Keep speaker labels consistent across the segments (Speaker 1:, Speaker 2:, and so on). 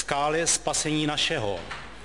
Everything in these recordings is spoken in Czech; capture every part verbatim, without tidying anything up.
Speaker 1: skále spasení našeho.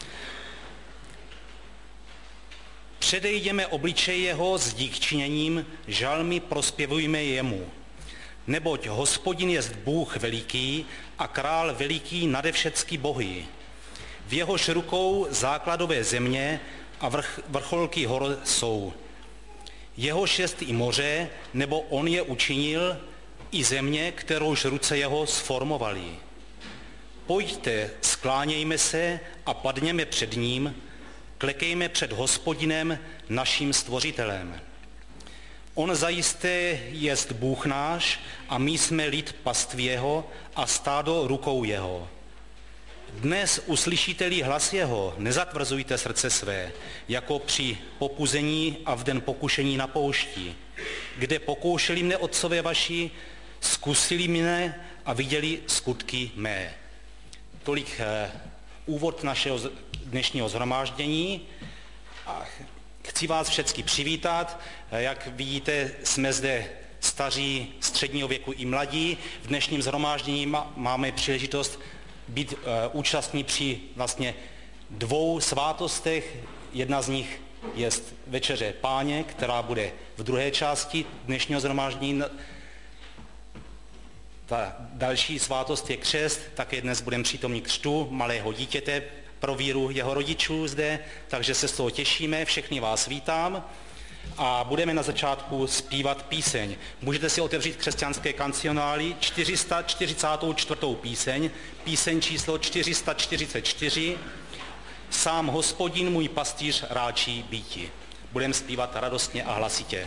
Speaker 1: Předejděme obličej jeho s díkčiněním, žalmy prospěvujme jemu. Neboť Hospodin jest Bůh veliký a král veliký nade všecky bohy. V jehož rukou základové země a vrch, vrcholky hor jsou. Jehož jest i moře, nebo on je učinil, i země, kterouž ruce jeho sformovali. Pojďte, sklánějme se a padněme před ním, klekejme před Hospodinem, naším stvořitelem. On zajisté jest Bůh náš a my jsme lid paství jeho a stádo rukou jeho. Dnes uslyšíte-li hlas jeho, nezatvrzujte srdce své, jako při popuzení a v den pokušení na poušti, kde pokoušeli mne otcové vaši, zkusili mne a viděli skutky mé. Tolik eh, úvod našeho dnešního shromáždění. A chci vás všechny přivítat. Jak vidíte, jsme zde staří, středního věku i mladí. V dnešním shromáždění máme příležitost být uh, účastní při vlastně dvou svátostech. Jedna z nich je Večeře Páně, která bude v druhé části dnešního shromáždění. Ta další svátost je křest, také dnes budeme přítomní křtu malého dítěte pro víru jeho rodičů zde, takže se z toho těšíme, všechny vás vítám a budeme na začátku zpívat píseň. Můžete si otevřít křesťanské kancionály, čtyři sta čtyřicet čtyři. píseň, píseň číslo čtyři sta čtyřicet čtyři, Sám Hospodin můj pastýř ráčí býti. Budeme zpívat radostně a hlasitě.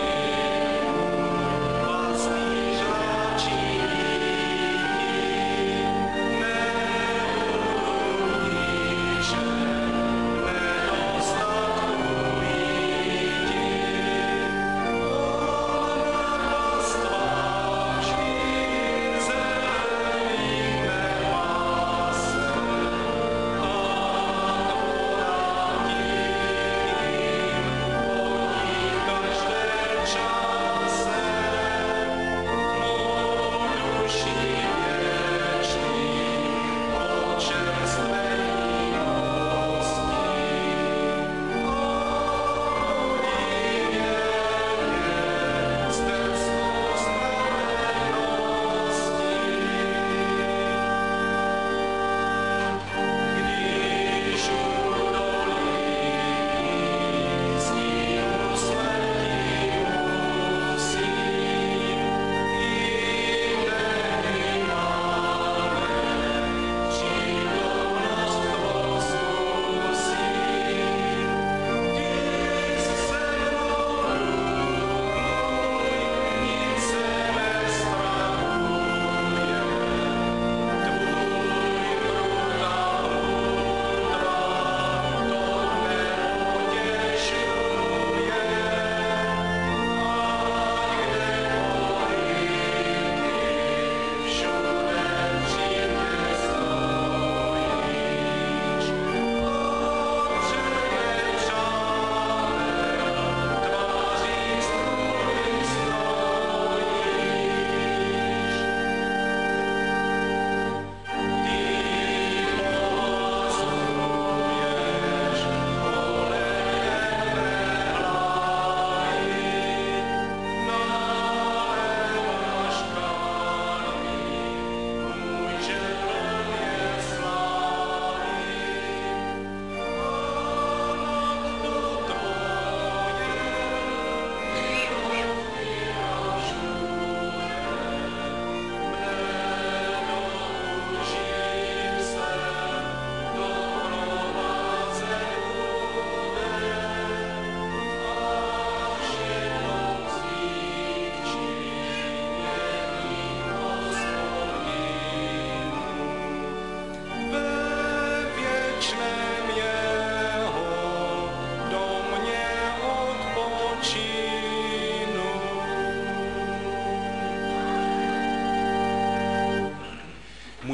Speaker 2: Pastýř ráčí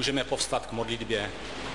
Speaker 1: můžeme povstat k modlitbě.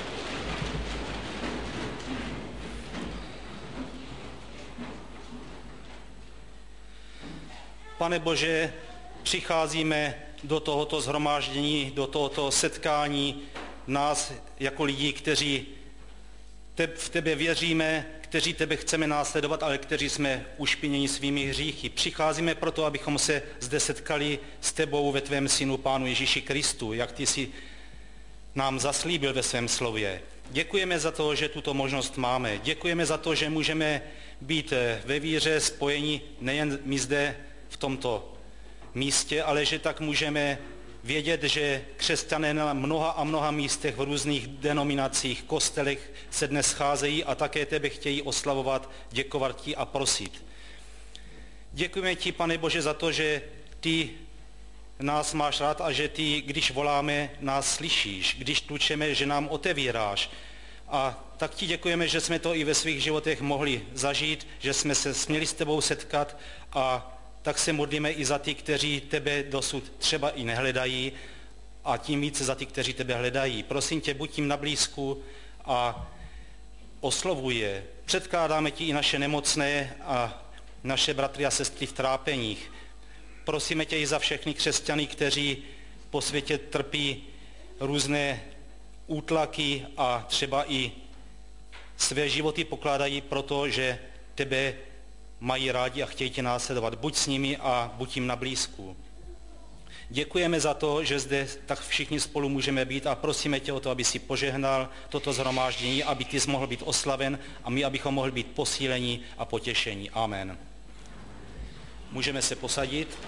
Speaker 1: Pane Bože, přicházíme do tohoto shromáždění, do tohoto setkání nás jako lidí, kteří v tebe věříme, kteří tebe chceme následovat, ale kteří jsme ušpiněni svými hříchy. Přicházíme proto, abychom se zde setkali s tebou ve tvém synu Pánu Ježíši Kristu, jak ty jsi nám zaslíbil ve svém slově. Děkujeme za to, že tuto možnost máme. Děkujeme za to, že můžeme být ve víře spojeni nejen my zde v tomto místě, ale že tak můžeme vědět, že křesťané na mnoha a mnoha místech v různých denominacích, kostelech se dnes scházejí a také tebe chtějí oslavovat, děkovat ti a prosit. Děkujeme ti, Pane Bože, za to, že ty nás máš rád a že ty, když voláme, nás slyšíš, když tlučeme, že nám otevíráš. A tak ti děkujeme, že jsme to i ve svých životech mohli zažít, že jsme se směli s tebou setkat a tak se modlíme i za ty, kteří tebe dosud třeba i nehledají a tím více za ty, kteří tebe hledají. Prosím tě, buď jim na blízku a oslovuj je. Předkládáme ti i naše nemocné a naše bratry a sestry v trápeních. Prosíme tě i za všechny křesťany, kteří po světě trpí různé útlaky a třeba i své životy pokládají proto, že tebe mají rádi a chtějí tě následovat. Buď s nimi a buď jim na blízku. Děkujeme za to, že zde tak všichni spolu můžeme být a prosíme tě o to, aby si požehnal toto shromáždění, aby ty jsi mohl být oslaven a my, abychom mohli být posíleni a potěšení. Amen. Můžeme se posadit.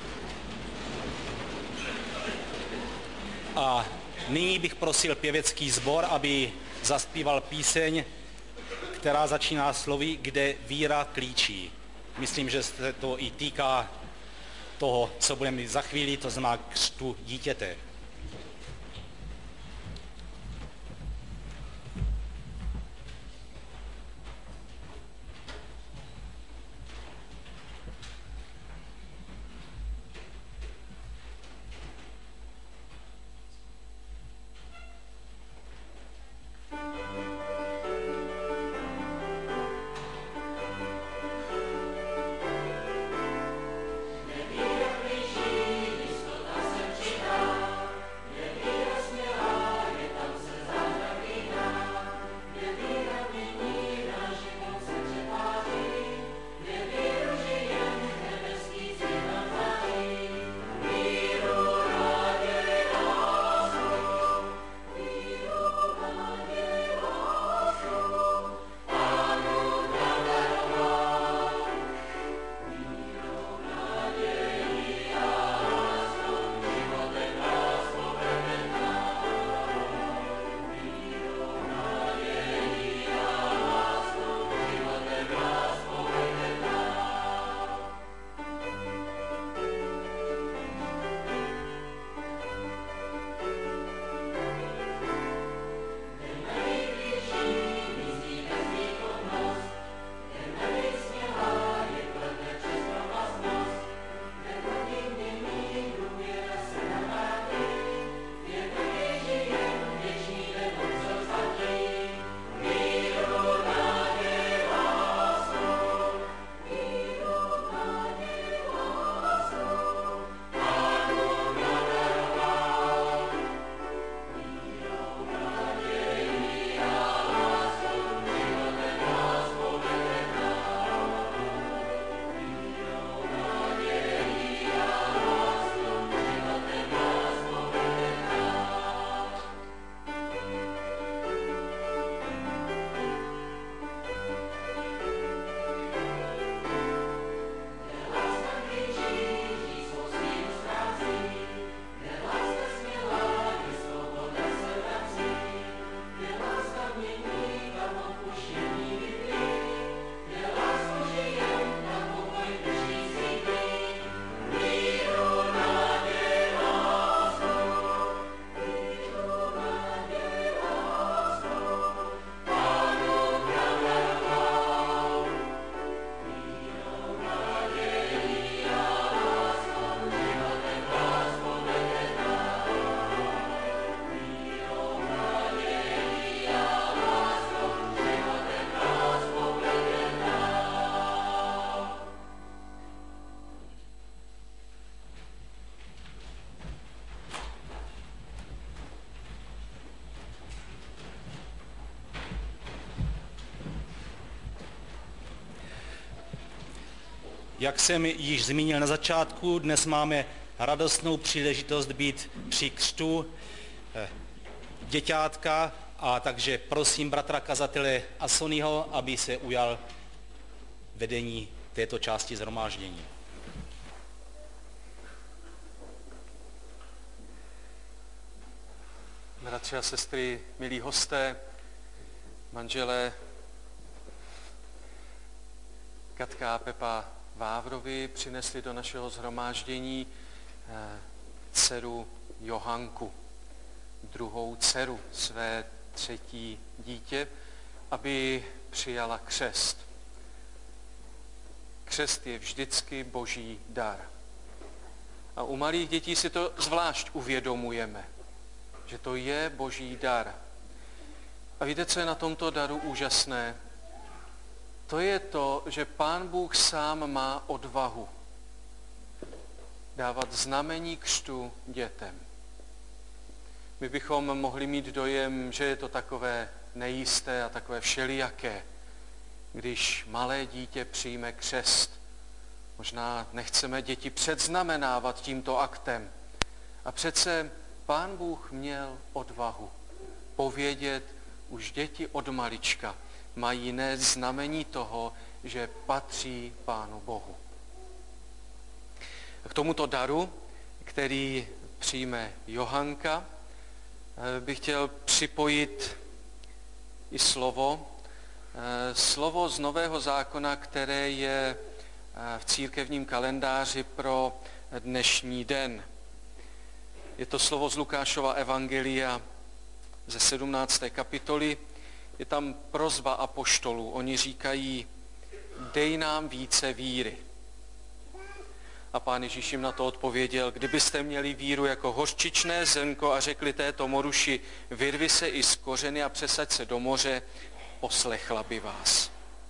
Speaker 1: A nyní bych prosil pěvecký sbor, aby zaspíval píseň, která začíná slovy, kde víra klíčí. Myslím, že se to i týká toho, co budeme mít za chvíli, to znamená křtu dítěte.
Speaker 2: Nevíra klíčí, jistota se přidá.
Speaker 1: Jak jsem již zmínil na začátku, dnes máme radostnou příležitost být při křtu děťátka, a takže prosím bratra kazatele Asoniho, aby se ujal vedení této části shromáždění.
Speaker 2: Bratři a sestry, milí hosté, manželé Katka a Pepa Vávrovi přinesli do našeho shromáždění dceru Johanku, druhou dceru, své třetí dítě, aby přijala křest. Křest je vždycky boží dar. A u malých dětí si to zvlášť uvědomujeme, že to je boží dar. A víte, co je na tomto daru úžasné? To je to, že Pán Bůh sám má odvahu dávat znamení křtu dětem. My bychom mohli mít dojem, že je to takové nejisté a takové všelijaké, když malé dítě přijme křest. Možná nechceme děti předznamenávat tímto aktem. A přece Pán Bůh měl odvahu povědět, už děti od malička mají nést znamení toho, že patří Pánu Bohu. K tomuto daru, který přijme Johanka, bych chtěl připojit i slovo, slovo z Nového zákona, které je v církevním kalendáři pro dnešní den. Je to slovo z Lukášova evangelia ze sedmnácté kapitoly. Je tam prosba apoštolů. Oni říkají, dej nám více víry. A Pán Ježíš jim na to odpověděl, kdybyste měli víru jako hořčičné zrnko a řekli této moruši, vyrvi se i z kořeny a přesaď se do moře, poslechla by vás.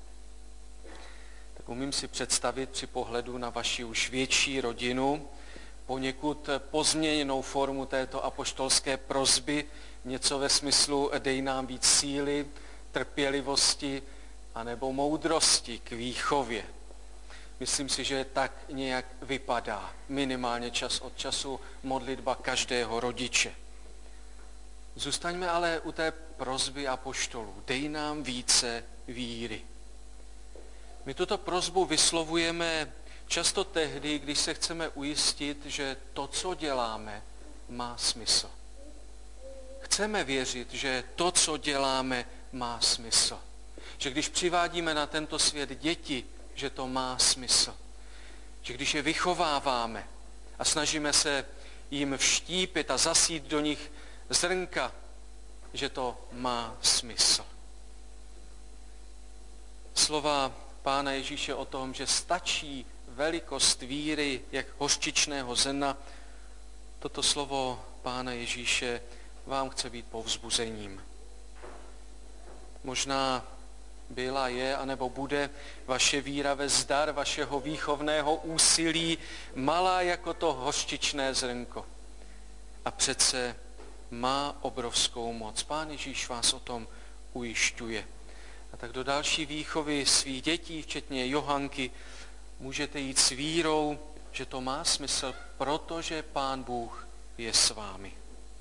Speaker 2: Tak umím si představit při pohledu na vaši už větší rodinu poněkud pozměněnou formu této apoštolské prosby, něco ve smyslu dej nám víc síly, trpělivosti anebo moudrosti k výchově. Myslím si, že tak nějak vypadá minimálně čas od času modlitba každého rodiče. Zůstaňme ale u té prosby apoštolů. Dej nám více víry. My tuto prosbu vyslovujeme často tehdy, když se chceme ujistit, že to, co děláme, má smysl. Chceme věřit, že to, co děláme, má smysl. Že když přivádíme na tento svět děti, že to má smysl. Že když je vychováváme a snažíme se jim vštípit a zasít do nich zrnka, že to má smysl. Slova Pána Ježíše o tom, že stačí velikost víry jak hořčičného zrna, toto slovo Pána Ježíše vám chce být povzbuzením. Možná byla, je, anebo bude vaše víra ve zdar vašeho výchovného úsilí malá jako to hořčičné zrnko. A přece má obrovskou moc. Pán Ježíš vás o tom ujišťuje. A tak do další výchovy svých dětí, včetně Johanky, můžete jít s vírou, že to má smysl, protože Pán Bůh je s vámi.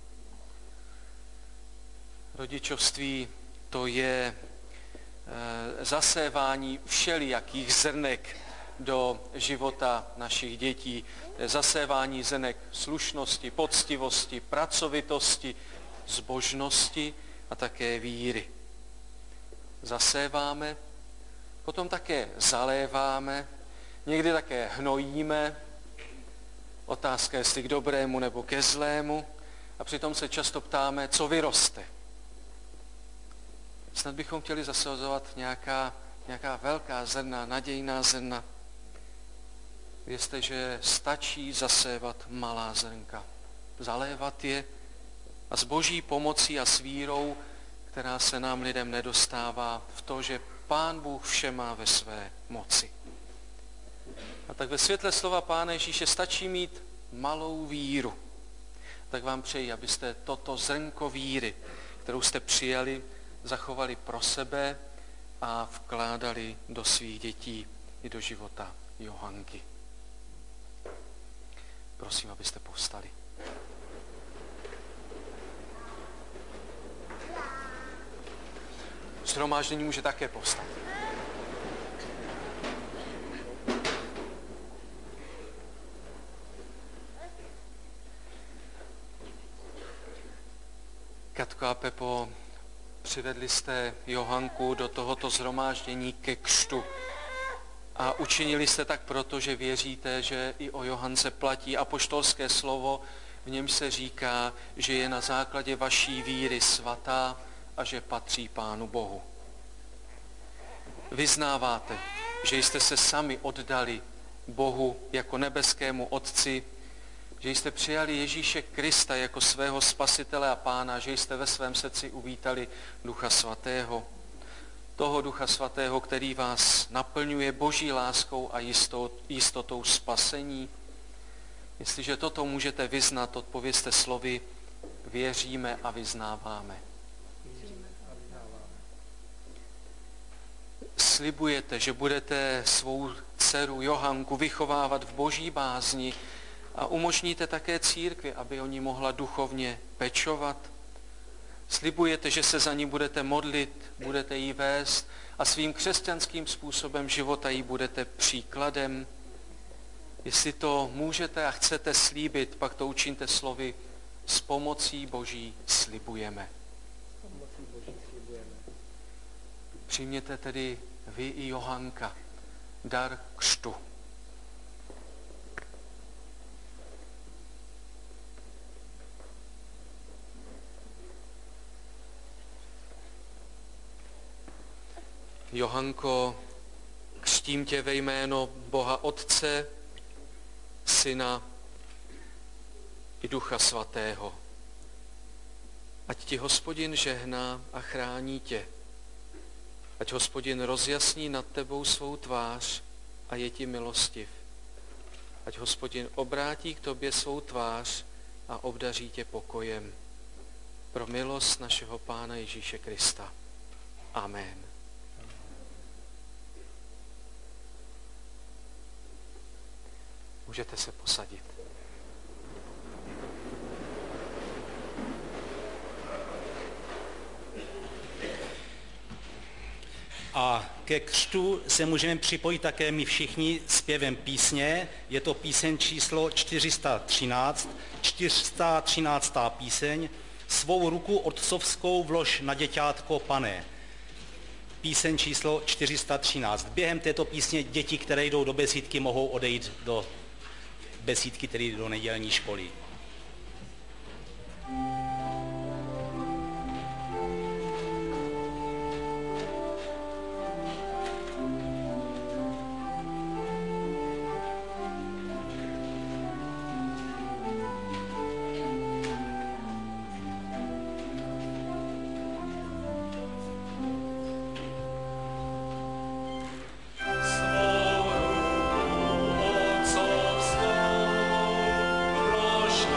Speaker 2: Rodičovství to je zasévání všelijakých zrnek do života našich dětí. Zasévání zrnek slušnosti, poctivosti, pracovitosti, zbožnosti a také víry. Zaséváme, potom také zaléváme, někdy také hnojíme. Otázka, jestli k dobrému nebo ke zlému. A přitom se často ptáme, co vyroste. Snad bychom chtěli zasazovat nějaká, nějaká velká zrna, nadějná zrna. Vězte, že stačí zasévat malá zrnka. Zalévat je a s boží pomocí a s vírou, která se nám lidem nedostává, v to, že Pán Bůh vše má ve své moci. A tak ve světle slova Pána Ježíše stačí mít malou víru. Tak vám přeji, abyste toto zrnko víry, kterou jste přijali, zachovali pro sebe a vkládali do svých dětí i do života Johanky. Prosím, abyste povstali. Shromáždění může také povstat. Katko a Pepo, přivedli jste Johanku do tohoto shromáždění ke křtu. A učinili jste tak proto, že věříte, že i o Johance platí apoštolské slovo, v něm se říká, že je na základě vaší víry svatá a že patří Pánu Bohu. Vyznáváte, že jste se sami oddali Bohu jako nebeskému Otci, že jste přijali Ježíše Krista jako svého spasitele a Pána, že jste ve svém srdci uvítali Ducha Svatého. Toho Ducha Svatého, který vás naplňuje Boží láskou a jistot, jistotou spasení. Jestliže toto můžete vyznat, odpovězte slovy věříme a vyznáváme. Slibujete, že budete svou dceru Johanku vychovávat v Boží bázni a umožníte také církvi, aby o ní mohla duchovně pečovat. Slibujete, že se za ní budete modlit, budete jí vést a svým křesťanským způsobem života jí budete příkladem. Jestli to můžete a chcete slíbit, pak to učiňte slovy s pomocí Boží slibujeme. Přijměte tedy vy i Johanka dar křtu. Johanko, křtím tě ve jméno Boha Otce, Syna i Ducha Svatého. Ať ti Hospodin žehná a chrání tě. Ať Hospodin rozjasní nad tebou svou tvář a je ti milostiv. Ať Hospodin obrátí k tobě svou tvář a obdaří tě pokojem. Pro milost našeho Pána Ježíše Krista. Amen. Můžete se posadit.
Speaker 1: A ke křtu se můžeme připojit také my všichni zpěvem písně. Je to píseň číslo čtyři sta třináct, čtyři sta třináctá píseň. Svou ruku otcovskou vlož na děťátko, Pane. Píseň číslo čtyři sta třináct. Během této písně děti, které jdou do besídky, mohou odejít do besídky, tedy do nedělní školy.
Speaker 3: Svou ruku otcovskou vlož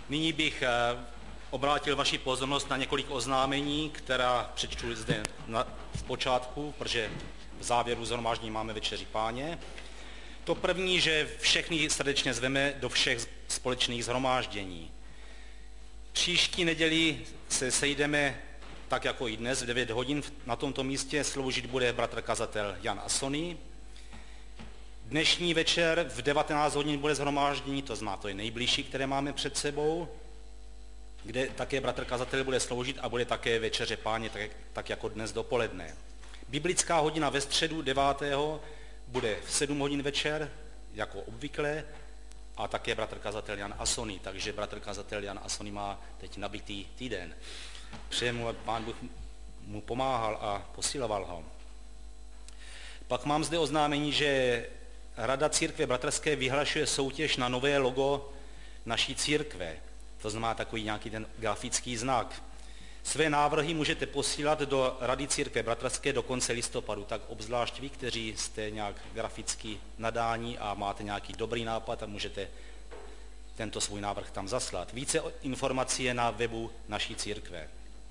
Speaker 1: Nyní bych obrátil vaši pozornost na několik oznámení, která přečtu zde na, v počátku, protože v závěru shromáždění máme večeři Páně. To první, že všechny srdečně zveme do všech společných shromáždění. Příští neděli se sejdeme tak jako i dnes v devět hodin. Na tomto místě sloužit bude bratr kazatel Jan Asony. Dnešní večer v devatenáct hodin bude shromáždění, to znamená, to je nejbližší, které máme před sebou, kde také bratr kazatel bude sloužit a bude také večeře Páně, tak, tak jako dnes dopoledne. Biblická hodina ve středu devátého bude v sedm hodin večer, jako obvykle, a také bratr kazatel Jan Asony, takže bratr kazatel Jan Asony má teď nabitý týden. Přeji mu, Pán Bůh mu pomáhal a posiloval ho. Pak mám zde oznámení, že Rada církve bratrské vyhlašuje soutěž na nové logo naší církve. To znamená takový nějaký ten grafický znak. Své návrhy můžete posílat do Rady církve bratrské do konce listopadu, tak obzvlášť vy, kteří jste nějak graficky nadáni a máte nějaký dobrý nápad a můžete tento svůj návrh tam zaslat. Více informací je na webu naší církve.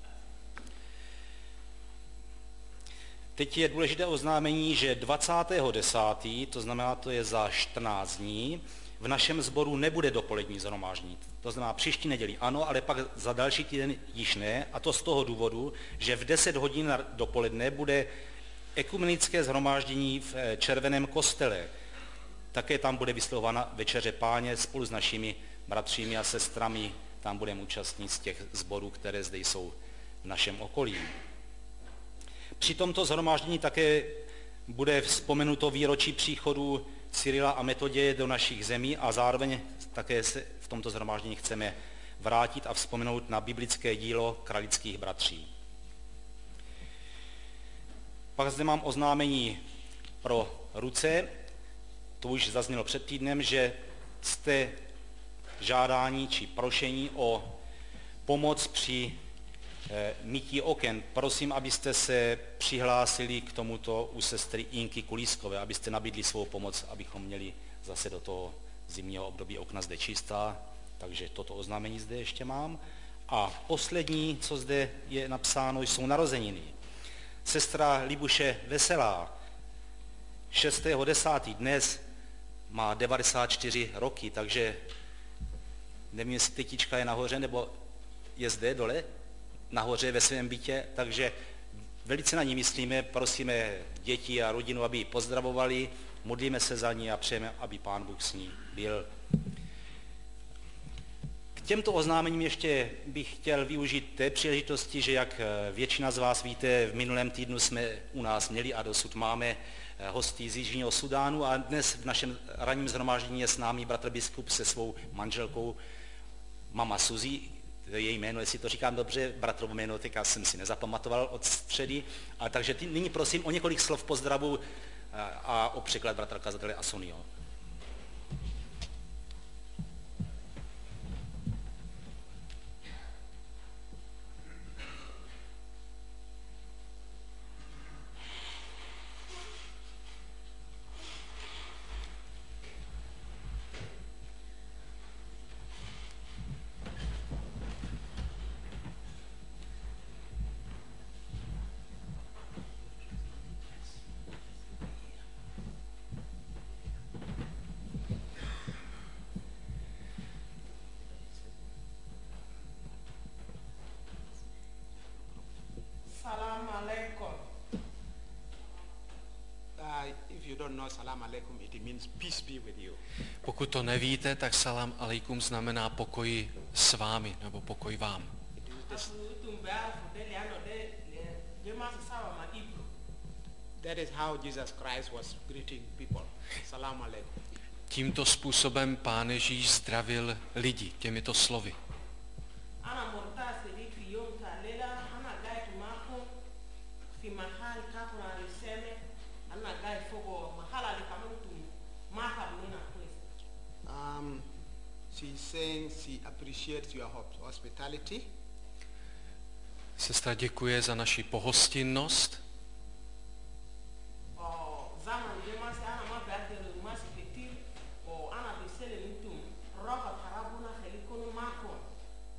Speaker 1: Teď je důležité oznámení, že dvacátého desátého, to znamená, to je za čtrnáct dní, v našem sboru nebude dopolední shromáždění. To znamená příští neděli ano, ale pak za další týden již ne, a to z toho důvodu, že v deset hodin dopoledne bude ekumenické shromáždění v Červeném kostele. Také tam bude vyslovována večeře Páně spolu s našimi bratřími a sestrami, tam budeme účastnit z těch sborů, které zde jsou v našem okolí. Při tomto shromáždění také bude vzpomenuto výročí příchodu Cyrila a Metoděje do našich zemí a zároveň také se v tomto shromáždění chceme vrátit a vzpomenout na biblické dílo kralických bratří. Pak zde mám oznámení pro ruce. To už zaznělo před týdnem, že jste žádání či prošení o pomoc při e, mytí oken. Prosím, abyste se přihlásili k tomuto u sestry Inky Kulískové, abyste nabídli svou pomoc, abychom měli zase do toho zimního období okna zde čistá. Takže toto oznámení zde ještě mám. A poslední, co zde je napsáno, jsou narozeniny. Sestra Libuše Veselá šestého desátého dnes má devadesát čtyři roky, takže nevím, jestli tetička je nahoře, nebo je zde dole, nahoře ve svém bytě, takže velice na ní myslíme, prosíme děti a rodinu, aby ji pozdravovali, modlíme se za ní a přejeme, aby Pán Bůh s ní byl. K těmto oznámením ještě bych chtěl využít té příležitosti, že jak většina z vás víte, v minulém týdnu jsme u nás měli a dosud máme hosty z Jižního Sudánu a dnes v našem ranním shromáždění je s námi bratr biskup se svou manželkou mama Suzy, to je její jméno, jestli to říkám dobře, bratrovo jméno, teď jsem si nezapamatoval od středy, a takže ty, nyní prosím o několik slov pozdravu a, a o překlad bratra kazatele Asonyho.
Speaker 2: Pokud to nevíte, tak salam alejkum znamená pokoj s vámi, nebo pokoj vám.
Speaker 3: That is how Jesus Christ was greeting people. Salam alaikum.
Speaker 2: Tímto způsobem Pán Ježíš zdravil lidi těmito slovy.
Speaker 3: Um, she's saying she appreciates your hospitality.
Speaker 2: Sestra děkuje za naši pohostinnost.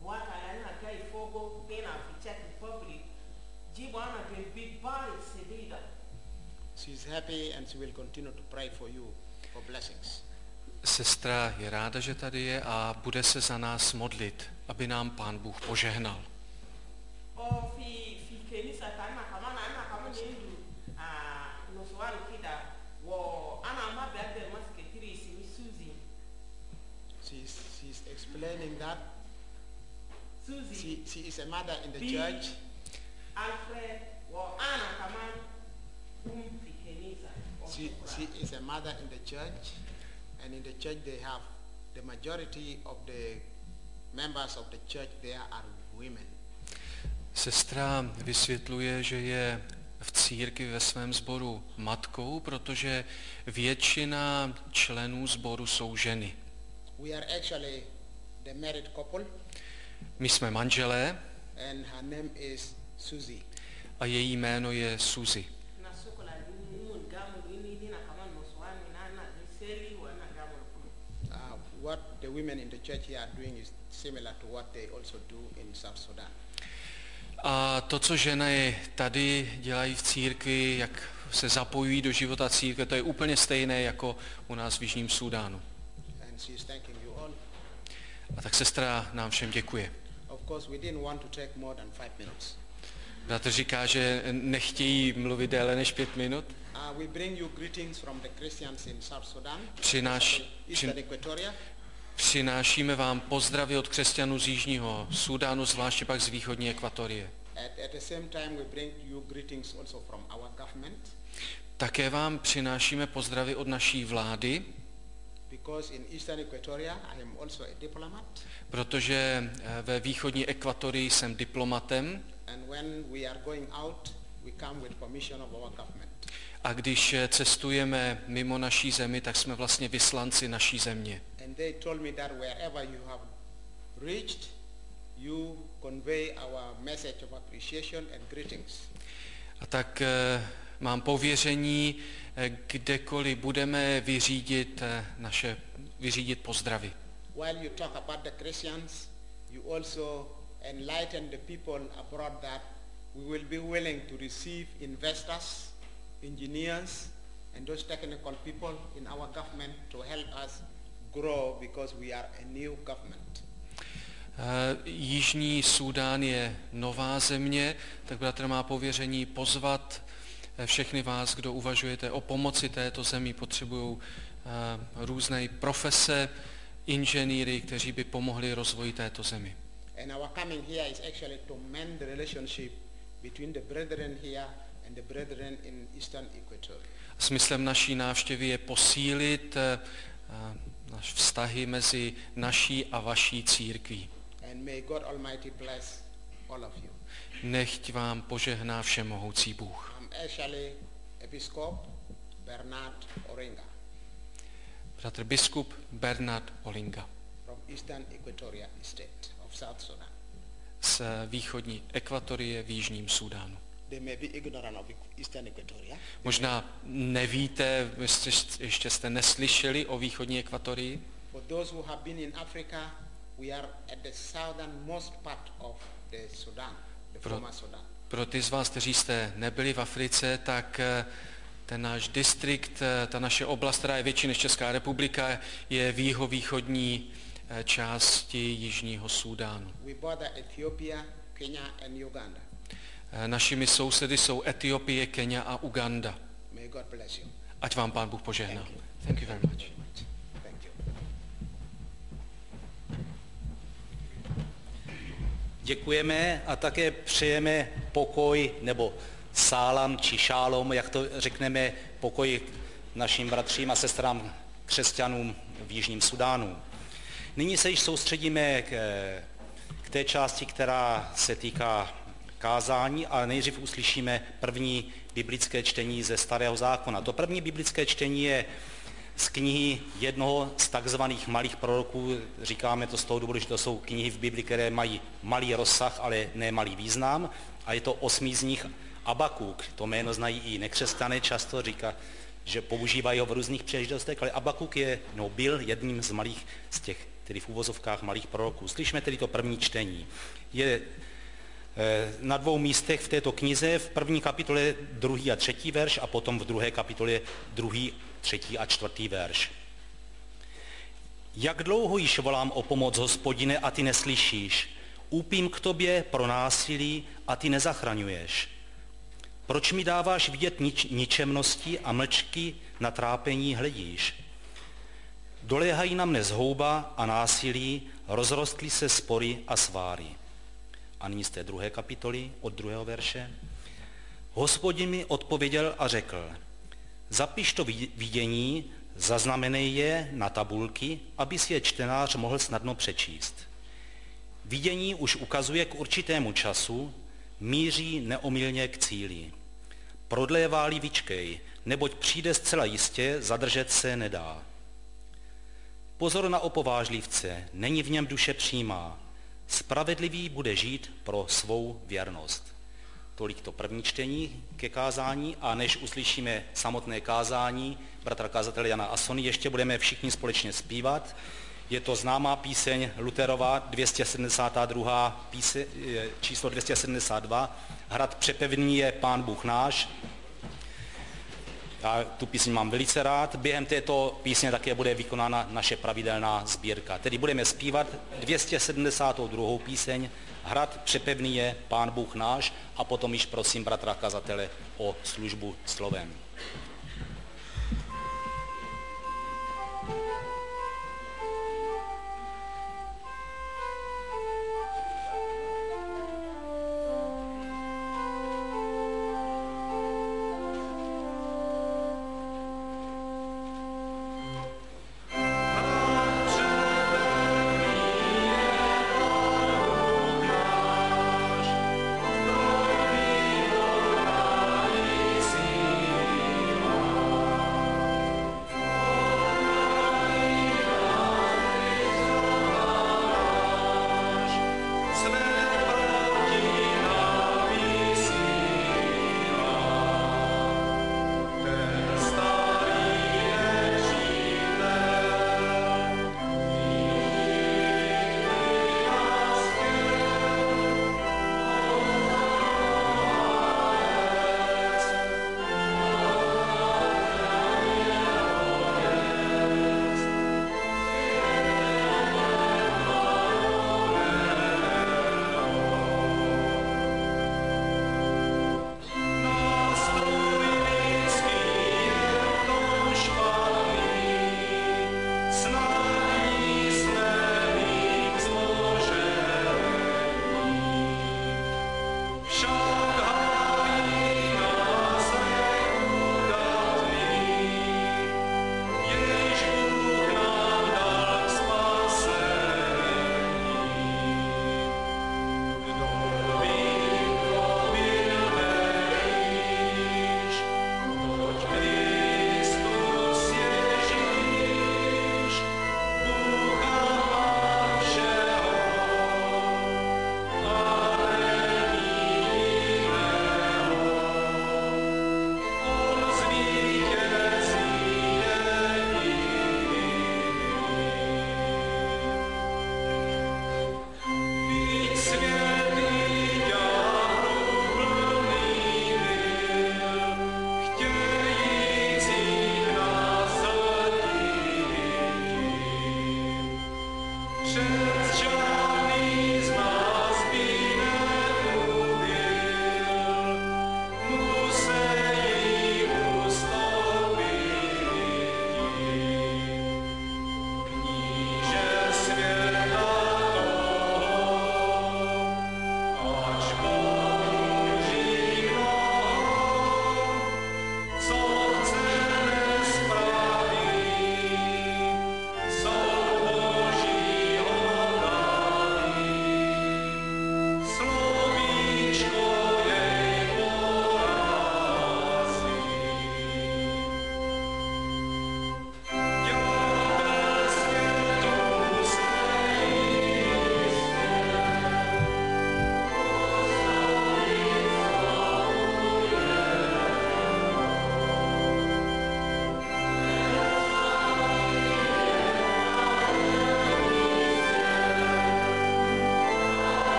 Speaker 3: She's happy and she will continue to pray for you for blessings.
Speaker 2: Sestra je ráda, že tady je a bude se za nás modlit, aby nám Pán Bůh požehnal.
Speaker 3: She's, she's explaining that she, she is a mother in the church. She, she is a mother in the church, and in the church they have the majority of the members of the church there are women.
Speaker 2: Sestra vysvětluje, že je v církvi ve svém sboru matkou, protože většina členů sboru jsou ženy.
Speaker 3: We are actually the married couple,
Speaker 2: My jsme manželé
Speaker 3: and her name is Susie.
Speaker 2: a její jméno je Suzy.
Speaker 3: Uh, what the women in the church here are doing is similar to what they also do in South Sudan.
Speaker 2: A to, co ženy tady dělají v církvi, jak se zapojují do života církve, to je úplně stejné jako u nás v Jižním Súdánu.
Speaker 3: And she's thanking you all.
Speaker 2: A tak sestra nám všem děkuje.
Speaker 3: Of course, we didn't want to take more than five minutes.
Speaker 2: Bratr říká, že nechtějí mluvit déle než pět minut.
Speaker 3: Uh, we bring you greetings from the Christians in South Sudan,
Speaker 2: Přináš,
Speaker 3: Eastern
Speaker 2: při,
Speaker 3: Equatoria.
Speaker 2: přinášíme vám pozdravy od křesťanů z Jižního Súdánu, zvláště pak z východní Ekvatorie.
Speaker 3: At, at the same time, we bring you greetings also from our government,
Speaker 2: Také vám přinášíme pozdravy od naší vlády,
Speaker 3: because in Eastern Equatoria, I am also a diplomat.
Speaker 2: protože ve východní Ekvatorii jsem diplomatem
Speaker 3: And when we are going out, we come with permission of our government.
Speaker 2: a když cestujeme mimo naší zemi, tak jsme vlastně vyslanci naší země.
Speaker 3: And they told me that wherever you have reached, you convey our message of appreciation and greetings.
Speaker 2: A tak eh, mám pověření, eh, kdekoliv budeme vyřídit eh, naše vyřídit pozdravy.
Speaker 3: While you talk about the Christians, you also enlighten the people abroad that we will be willing to receive investors, engineers, and those technical people in our government to help us grow because we are a new government.
Speaker 2: Uh, Jižní Súdán je nová země, tak bratr má pověření pozvat všechny vás, kdo uvažujete o pomoci této zemi, potřebují uh, různé profese, inženýry, kteří by pomohli rozvoji této zemi.
Speaker 3: And our coming here is actually to mend the relationship between the brethren here and the brethren in Eastern Equatoria.
Speaker 2: Smyslem naší návštěvy je posílit uh, naš vztahy mezi naší a vaší církví.
Speaker 3: And may God Almighty bless all of you.
Speaker 2: Nechť vám požehná všemohoucí Bůh.
Speaker 3: I'm actually Episcop Bernard Oringa
Speaker 2: Bratr biskup Bernard Olinga
Speaker 3: from Eastern Equatoria State of South Sudan.
Speaker 2: z východní Ekvatorie v Jižním Súdánu.
Speaker 3: They may be ignorant of Eastern Equatoria.
Speaker 2: Možná nevíte, ještě jste neslyšeli o východní Ekvatorii.
Speaker 3: For those who have been in Africa, we are at the southernmost part of the Sudan, the
Speaker 2: Pro,
Speaker 3: former Sudan.
Speaker 2: pro ty z vás, kteří jste nebyli v Africe, tak ten náš distrikt, ta naše oblast, která je větší než Česká republika, je v jihovýchodní části Jižního Súdánu.
Speaker 3: We border Ethiopia, Kenya and Uganda.
Speaker 2: Našimi sousedy jsou Etiopie, Kenya a Uganda.
Speaker 3: May God bless you.
Speaker 2: Ať vám Pán Bůh požehná.
Speaker 3: Thank you.
Speaker 2: Thank you very much.
Speaker 3: Thank you.
Speaker 1: Děkujeme a také přejeme pokoj, nebo sálam či šálom, jak to řekneme, pokoj našim bratřím a sestrám křesťanům v Jižním Sudánu. Nyní se již soustředíme k, k té části, která se týká kázání, ale nejdřív uslyšíme první biblické čtení ze Starého zákona. To první biblické čtení je z knihy jednoho z takzvaných malých proroků. Říkáme to z toho důvodu, že to jsou knihy v Bibli, které mají malý rozsah, ale ne malý význam. A je to osmý z nich Abakuk. To jméno znají i nekřesťané, často říká, že používají ho v různých příležitostech, ale Abakuk je, no, byl jedním z malých, z těch, tedy v úvozovkách malých proroků. Slyšme tedy to první čtení. Je e, na dvou místech v této knize, v první kapitole druhý a třetí verš a potom v druhé kapitole druhý, třetí a čtvrtý verš. Jak dlouho již volám o pomoc, Hospodine, a ty neslyšíš? Úpím k tobě pro násilí a ty nezachraňuješ. Proč mi dáváš vidět nič, ničemnosti a mlčky na trápení hledíš? Doléhají na mne zhouba a násilí, rozrostly se spory a sváry. A nyní z té druhé kapitoly, od druhého verše. Hospodin mi odpověděl a řekl, zapiš to vidění, zaznamenej je na tabulky, aby si je čtenář mohl snadno přečíst. Vidění už ukazuje k určitému času, míří neomylně k cíli. Prodlévá-li vyčkej, neboť přijde zcela jistě, zadržet se nedá. Pozor na opovážlivce, není v něm duše přímá. Spravedlivý bude žít pro svou věrnost. Tolik to první čtení ke kázání a než uslyšíme samotné kázání bratra kazatele Jana Asony, ještě budeme všichni společně zpívat. Je to známá píseň Luterova, dvě stě sedmdesát dva, píse, číslo dvě stě sedmdesát dva. Hrad přepevný je Pán Bůh náš. Já tu píseň mám velice rád. Během této písně také bude vykonána naše pravidelná sbírka. Tedy budeme zpívat dvě stě sedmdesát dva. píseň Hrad přepevný je Pán Bůh náš a potom již prosím bratra kazatele o službu slovem.
Speaker 4: Thank you.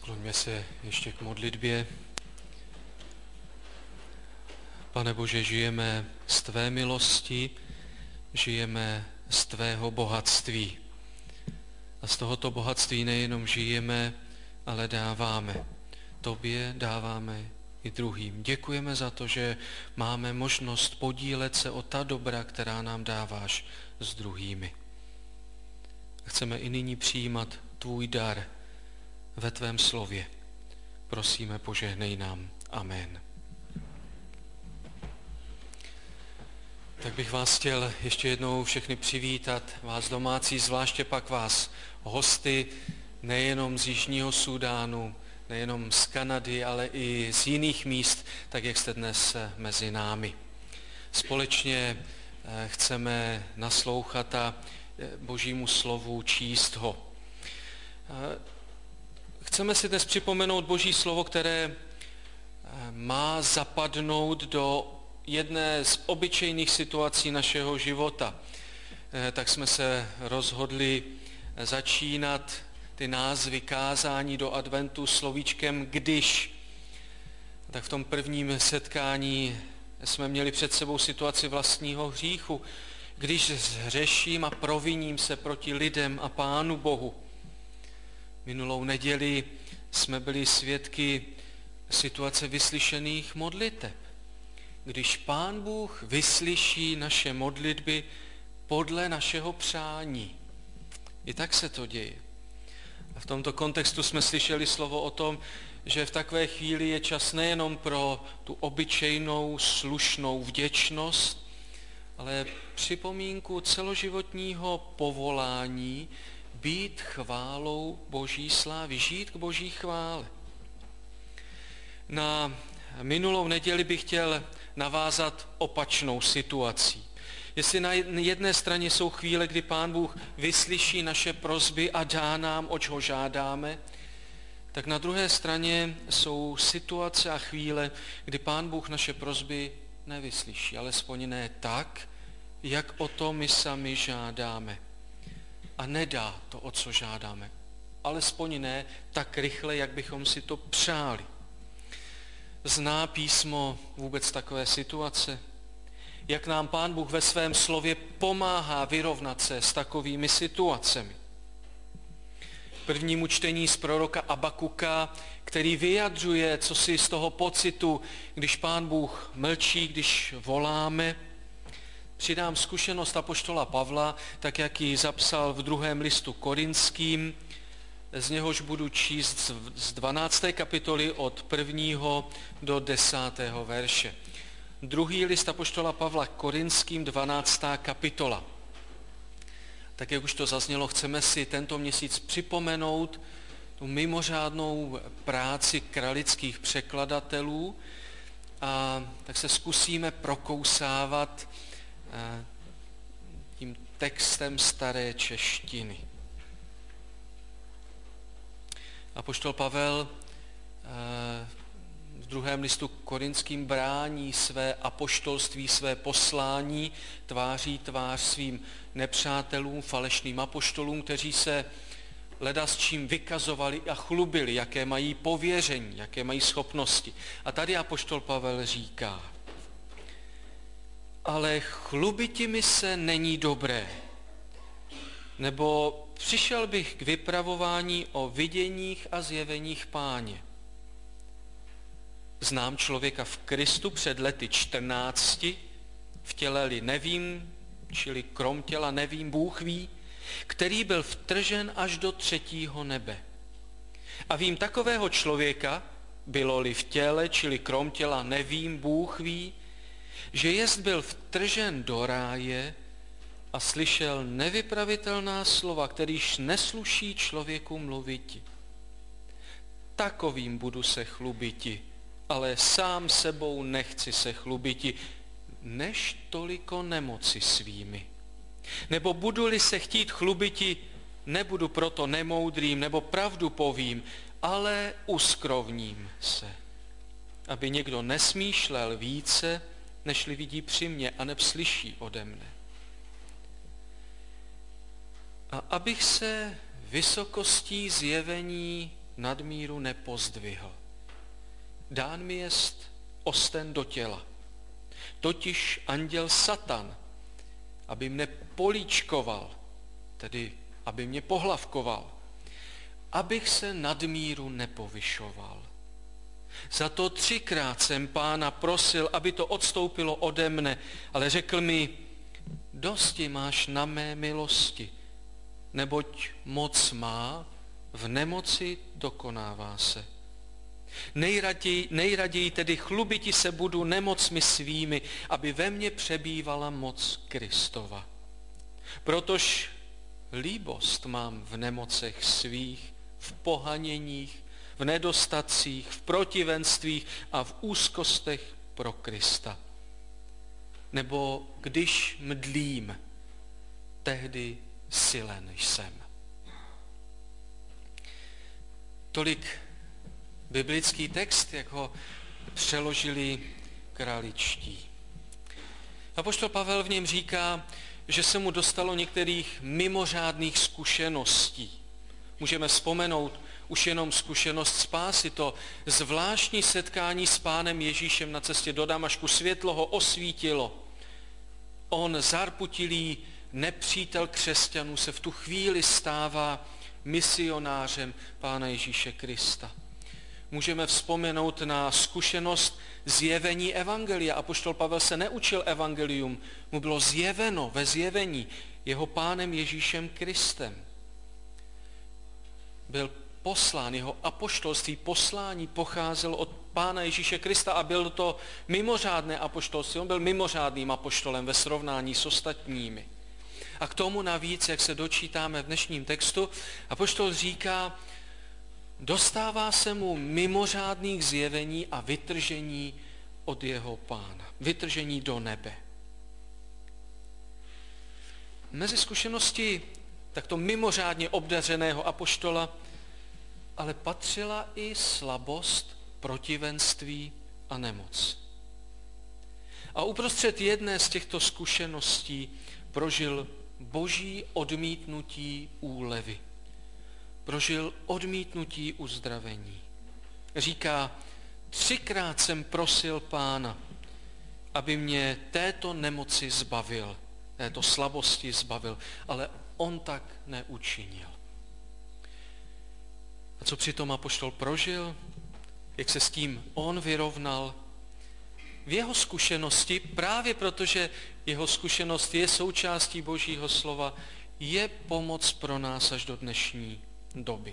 Speaker 2: Skloňme se ještě k modlitbě. Pane Bože, žijeme z tvé milosti, žijeme z tvého bohatství. A z tohoto bohatství nejenom žijeme, ale dáváme. Tobě dáváme i druhým. Děkujeme za to, že máme možnost podílet se o ta dobra, která nám dáváš s druhými. Chceme i nyní přijímat tvůj dar ve tvém slově. Prosíme, požehnej nám. Amen. Tak bych vás chtěl ještě jednou všechny přivítat, vás domácí, zvláště pak vás hosty, nejenom z Jižního Súdánu, nejenom z Kanady, ale i z jiných míst, tak jak jste dnes mezi námi. Společně chceme naslouchat a Božímu slovu číst ho. Chceme si dnes připomenout Boží slovo, které má zapadnout do jedné z obyčejných situací našeho života. Tak jsme se rozhodli začínat ty názvy kázání do adventu slovíčkem když. Tak v tom prvním setkání jsme měli před sebou situaci vlastního hříchu. Když zhřeším a proviním se proti lidem a Pánu Bohu. Minulou neděli jsme byli svědky situace vyslyšených modliteb. Když Pán Bůh vyslyší naše modlitby podle našeho přání. I tak se to děje. A v tomto kontextu jsme slyšeli slovo o tom, že v takové chvíli je čas nejenom pro tu obyčejnou, slušnou vděčnost, ale připomínku celoživotního povolání být chválou Boží slávy, žít k Boží chvále. Na minulou neděli bych chtěl navázat opačnou situací. Jestli na jedné straně jsou chvíle, kdy Pán Bůh vyslyší naše prosby a dá nám, oč ho žádáme, tak na druhé straně jsou situace a chvíle, kdy Pán Bůh naše prosby nevyslyší, alespoň ne tak, jak o to my sami žádáme. A nedá to, o co žádáme. Alespoň ne tak rychle, jak bychom si to přáli. Zná písmo vůbec takové situace? Jak nám Pán Bůh ve svém slově pomáhá vyrovnat se s takovými situacemi? Prvnímu čtení z proroka Abakuka, který vyjadřuje, co si z toho pocitu, když Pán Bůh mlčí, když voláme, přidám zkušenost apoštola Pavla, tak jak ji zapsal v druhém listu Korinským, z něhož budu číst z dvanácté kapitoly od prvního do desátého verše. Druhý list apoštola Pavla Korinským, dvanáctá kapitola. Tak jak už to zaznělo, chceme si tento měsíc připomenout tu mimořádnou práci kralických překladatelů a tak se zkusíme prokousávat tím textem staré češtiny. Apoštol Pavel v druhém listu Korinským brání své apoštolství, své poslání tváří tvář svým nepřátelům, falešným apoštolům, kteří se leda s čím vykazovali a chlubili, jaké mají pověření, jaké mají schopnosti. A tady apoštol Pavel říká, ale chlubiti mi se není dobré, nebo přišel bych k vypravování o viděních a zjeveních Páně. Znám člověka v Kristu před lety čtrnácti, v těle-li nevím, čili krom těla nevím, Bůh ví, který byl vtržen až do třetího nebe. A vím takového člověka, bylo-li v těle, čili krom těla nevím, Bůh ví, že jest byl vtržen do ráje a slyšel nevypravitelná slova, kterýž nesluší člověku mluviti. Takovým budu se chlubiti, ale sám sebou nechci se chlubiti, než toliko nemoci svými. Nebo budu-li se chtít chlubiti, nebudu proto nemoudrým, nebo pravdu povím, ale uskrovním se, aby někdo nesmýšlel více, nežli vidí při mně a neb slyší ode mne. A abych se vysokostí zjevení nadmíru nepozdvihl. Dán mi jest osten do těla, totiž anděl Satan, aby mne políčkoval, tedy aby mě pohlavkoval, abych se nadmíru nepovyšoval. Za to třikrát jsem Pána prosil, aby to odstoupilo ode mne, ale řekl mi, dosti máš na mé milosti, neboť moc má, v nemoci dokonává se. Nejraději, nejraději tedy chlubiti se budu nemocmi svými, aby ve mně přebývala moc Kristova. Protož líbost mám v nemocech svých, v pohaněních, v nedostatcích, v protivenstvích a v úzkostech pro Krista. Nebo když mdlím, tehdy silen jsem. Tolik biblický text, jak ho přeložili kraličtí. Apoštol Pavel v něm říká, že se mu dostalo některých mimořádných zkušeností. Můžeme vzpomenout už jenom zkušenost spásy, to zvláštní setkání s Pánem Ježíšem na cestě do Damašku. Světlo ho osvítilo. On, zarputilý nepřítel křesťanů, se v tu chvíli stává misionářem Pána Ježíše Krista. Můžeme vzpomenout na zkušenost zjevení evangelia. Apoštol Pavel se neučil evangelium, mu bylo zjeveno ve zjevení jeho Pánem Ježíšem Kristem. Byl poslán, jeho apoštolství, poslání pocházelo od Pána Ježíše Krista a byl to mimořádné apoštolství. On byl mimořádným apoštolem ve srovnání s ostatními. A k tomu navíc, jak se dočítáme v dnešním textu, apoštol říká, dostává se mu mimořádných zjevení a vytržení od jeho Pána. Vytržení do nebe. Mezi zkušenosti takto mimořádně obdařeného apoštola ale patřila i slabost, protivenství a nemoc. A uprostřed jedné z těchto zkušeností prožil boží odmítnutí úlevy. Prožil odmítnutí uzdravení. Říká, třikrát jsem prosil Pána, aby mě této nemoci zbavil, této slabosti zbavil, ale on tak neučinil. A co přitom apoštol prožil? Jak se s tím on vyrovnal? V jeho zkušenosti, právě protože jeho zkušenost je součástí Božího slova, je pomoc pro nás až do dnešní doby.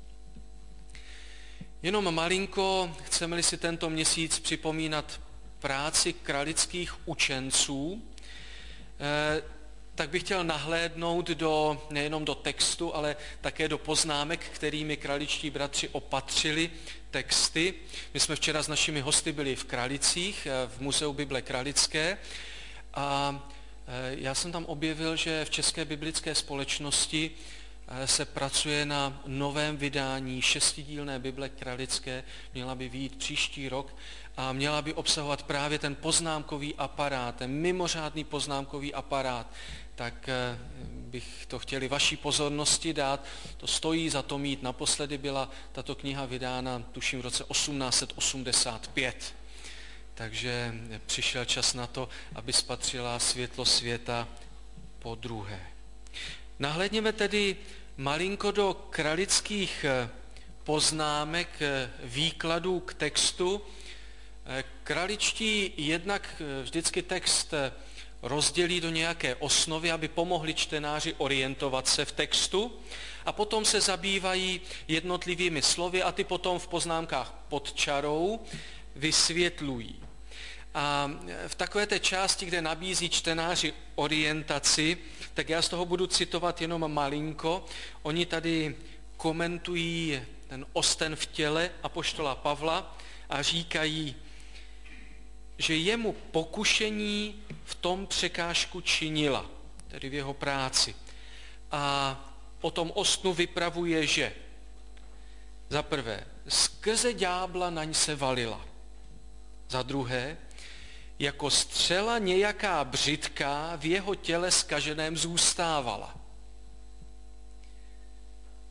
Speaker 2: Jenom malinko, chceme-li si tento měsíc připomínat práci kralických učenců, tak bych chtěl nahlédnout do, nejenom do textu, ale také do poznámek, kterými kraličtí bratři opatřili texty. My jsme včera s našimi hosty byli v Kralicích, v Muzeu Bible Kralické, a já jsem tam objevil, že v České biblické společnosti se pracuje na novém vydání šestidílné Bible Kralické, měla by vyjít příští rok a měla by obsahovat právě ten poznámkový aparát, ten mimořádný poznámkový aparát. Tak bych to chtěli vaší pozornosti dát. To stojí za to mít. Naposledy byla tato kniha vydána, tuším, v roce osmnáct set osmdesát pět. Takže přišel čas na to, aby spatřila světlo světa po druhé. Nahlédněme tedy malinko do kralických poznámek, výkladů k textu. Kraličtí jednak vždycky text rozdělí do nějaké osnovy, aby pomohli čtenáři orientovat se v textu, a potom se zabývají jednotlivými slovy a ty potom v poznámkách pod čarou vysvětlují. A v takové té části, kde nabízí čtenáři orientaci, tak já z toho budu citovat jenom malinko. Oni tady komentují ten osten v těle apoštola Pavla a říkají, že jemu pokušení v tom překážku činila, tedy v jeho práci. A o tom ostnu vypravuje, že za prvé, skrze ďábla naň se valila. Za druhé, jako střela nějaká břitká v jeho těle zkaženém zůstávala.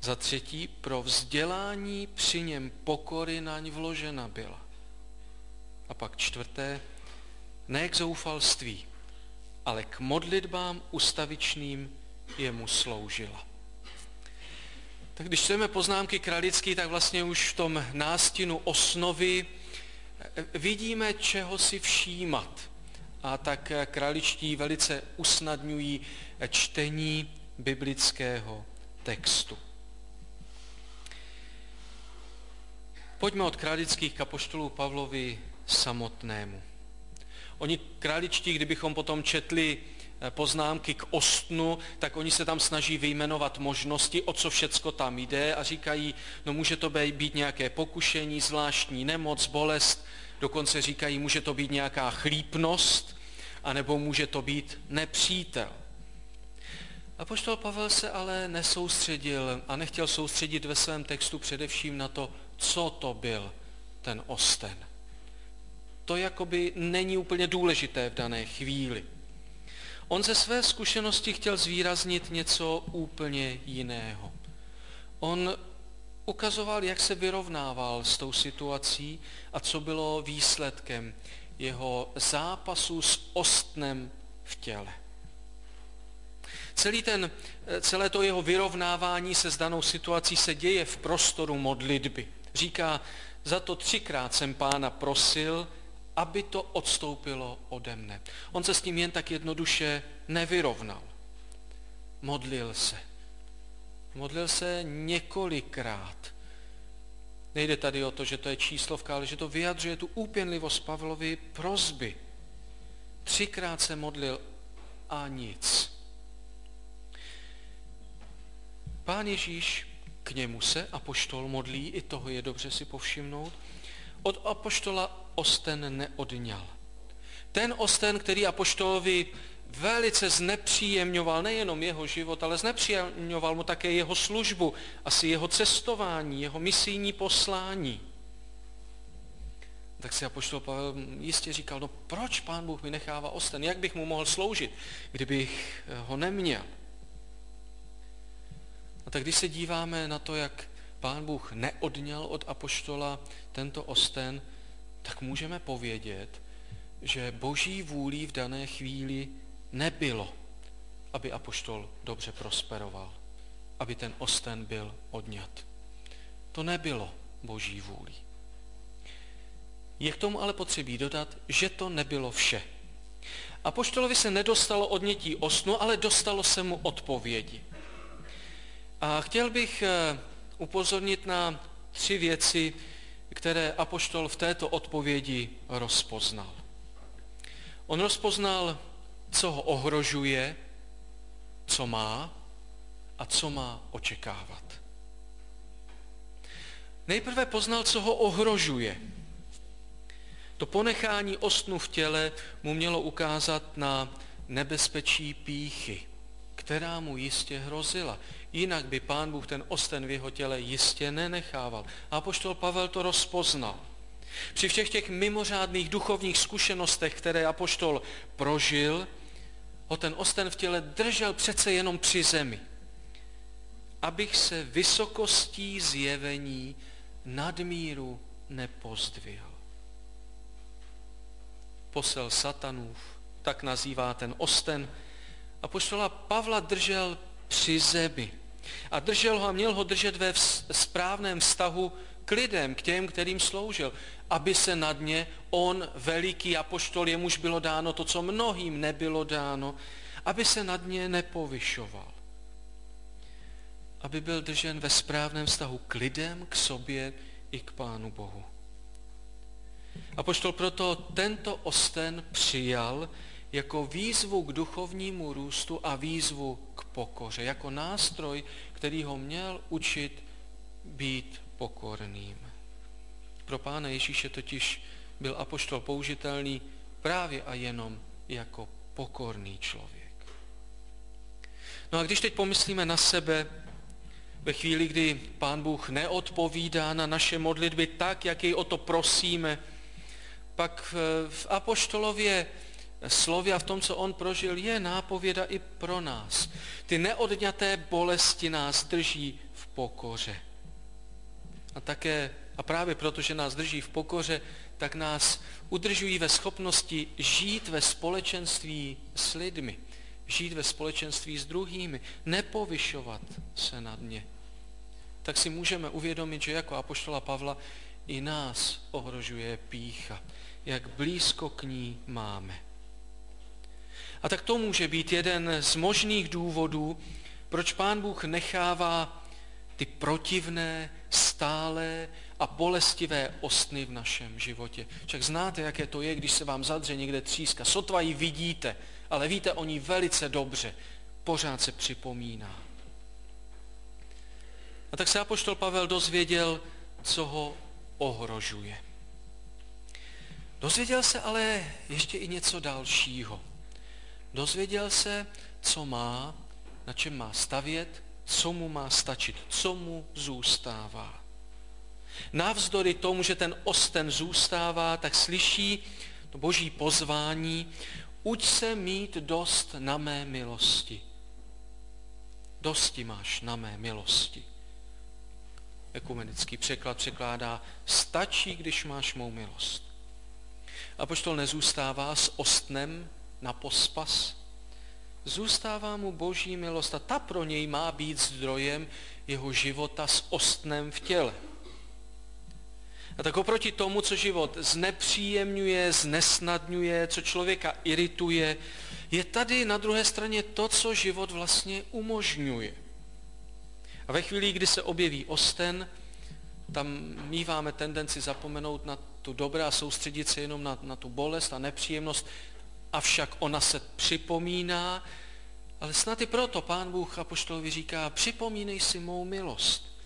Speaker 2: Za třetí, pro vzdělání při něm pokory naň vložena byla. A pak čtvrté, ne k zoufalství, ale k modlitbám ustavičným jemu sloužila. Tak když čteme poznámky Kralický, tak vlastně už v tom nástinu osnovy vidíme, čeho si všímat. A tak kraličtí velice usnadňují čtení biblického textu. Pojďme od Kralických k apoštolu Pavlovi samotnému. Oni kraličtí, kdybychom potom četli poznámky k ostnu, tak oni se tam snaží vyjmenovat možnosti, o co všecko tam jde a říkají, no může to být nějaké pokušení, zvláštní nemoc, bolest, dokonce říkají, může to být nějaká chlípnost, anebo může to být nepřítel. Apoštol Pavel se ale nesoustředil a nechtěl soustředit ve svém textu především na to, co to byl ten osten. To jakoby není úplně důležité v dané chvíli. On ze své zkušenosti chtěl zvýraznit něco úplně jiného. On ukazoval, jak se vyrovnával s tou situací a co bylo výsledkem jeho zápasu s ostnem v těle. Celý ten, celé to jeho vyrovnávání se s danou situací se děje v prostoru modlitby. Říká, za to třikrát jsem Pána prosil, aby to odstoupilo ode mne. On se s tím jen tak jednoduše nevyrovnal. Modlil se. Modlil se několikrát. Nejde tady o to, že to je číslovka, ale že to vyjadřuje tu úpěnlivost Pavlovy prosby. Třikrát se modlil a nic. Pán Ježíš, k němu se apoštol modlí, i toho je dobře si povšimnout, od apoštola osten neodňal. Ten osten, který apoštolovi velice znepříjemňoval nejenom jeho život, ale znepříjemňoval mu také jeho službu, asi jeho cestování, jeho misijní poslání. Tak si apoštol Pavel jistě říkal, no proč Pán Bůh mi nechává osten, jak bych mu mohl sloužit, kdybych ho neměl. A tak když se díváme na to, jak Pán Bůh neodňal od apoštola tento osten, tak můžeme povědět, že Boží vůlí v dané chvíli nebylo, aby apoštol dobře prosperoval, aby ten osten byl odňat. To nebylo Boží vůlí. Je k tomu ale potřebí dodat, že to nebylo vše. Apoštolovi se nedostalo odnětí ostnu, ale dostalo se mu odpovědi. A chtěl bych upozornit na tři věci, které apoštol v této odpovědi rozpoznal. On rozpoznal, co ho ohrožuje, co má a co má očekávat. Nejprve poznal, co ho ohrožuje. To ponechání ostnu v těle mu mělo ukázat na nebezpečí pýchy, která mu jistě hrozila. Jinak by Pán Bůh ten osten v jeho těle jistě nenechával. A apoštol Pavel to rozpoznal. Při všech těch mimořádných duchovních zkušenostech, které apoštol prožil, ho ten osten v těle držel přece jenom při zemi, abych se vysokostí zjevení nadmíru nepozdvihl. Posel satanův, tak nazývá ten osten, apoštola Pavla držel při zemi. A držel ho a měl ho držet ve správném vztahu k lidem, k těm, kterým sloužil, aby se nad ně on, veliký apoštol, jemuž bylo dáno to, co mnohým nebylo dáno, aby se nad ně nepovyšoval. Aby byl držen ve správném vztahu k lidem, k sobě i k Pánu Bohu. Apoštol proto tento osten přijal jako výzvu k duchovnímu růstu a výzvu k pokoře, jako nástroj, který ho měl učit být pokorným. Pro Pána Ježíše totiž byl apoštol použitelný právě a jenom jako pokorný člověk. No a když teď pomyslíme na sebe, ve chvíli, kdy Pán Bůh neodpovídá na naše modlitby tak, jak jej o to prosíme, pak v apoštolově slově a v tom, co on prožil, je nápověda i pro nás. Ty neodňaté bolesti nás drží v pokoře. A také, a právě proto, že nás drží v pokoře, tak nás udržují ve schopnosti žít ve společenství s lidmi, žít ve společenství s druhými, nepovyšovat se nad ně. Tak si můžeme uvědomit, že jako apoštola Pavla i nás ohrožuje pýcha, jak blízko k ní máme. A tak to může být jeden z možných důvodů, proč Pán Bůh nechává ty protivné, stálé a bolestivé ostny v našem životě. Však znáte, jaké to je, když se vám zadře někde tříska. Sotva ji vidíte, ale víte o ní velice dobře. Pořád se připomíná. A tak se apoštol Pavel dozvěděl, co ho ohrožuje. Dozvěděl se ale ještě i něco dalšího. Dozvěděl se, co má, na čem má stavět, co mu má stačit, co mu zůstává. Navzdory tomu, že ten osten zůstává, tak slyší to boží pozvání: uč se mít dost na mé milosti. Dosti máš na mé milosti. Ekumenický překlad překládá: stačí, když máš mou milost. Apoštol nezůstává s ostnem na pospas, zůstává mu boží milost a ta pro něj má být zdrojem jeho života s ostnem v těle. A tak oproti tomu, co život znepříjemňuje, znesnadňuje, co člověka irituje, je tady na druhé straně to, co život vlastně umožňuje. A ve chvíli, kdy se objeví osten, tam míváme tendenci zapomenout na tu dobré a soustředit se jenom na, na tu bolest a nepříjemnost, avšak ona se připomíná, ale snad i proto Pán Bůh apoštolovi říká: připomínej si mou milost.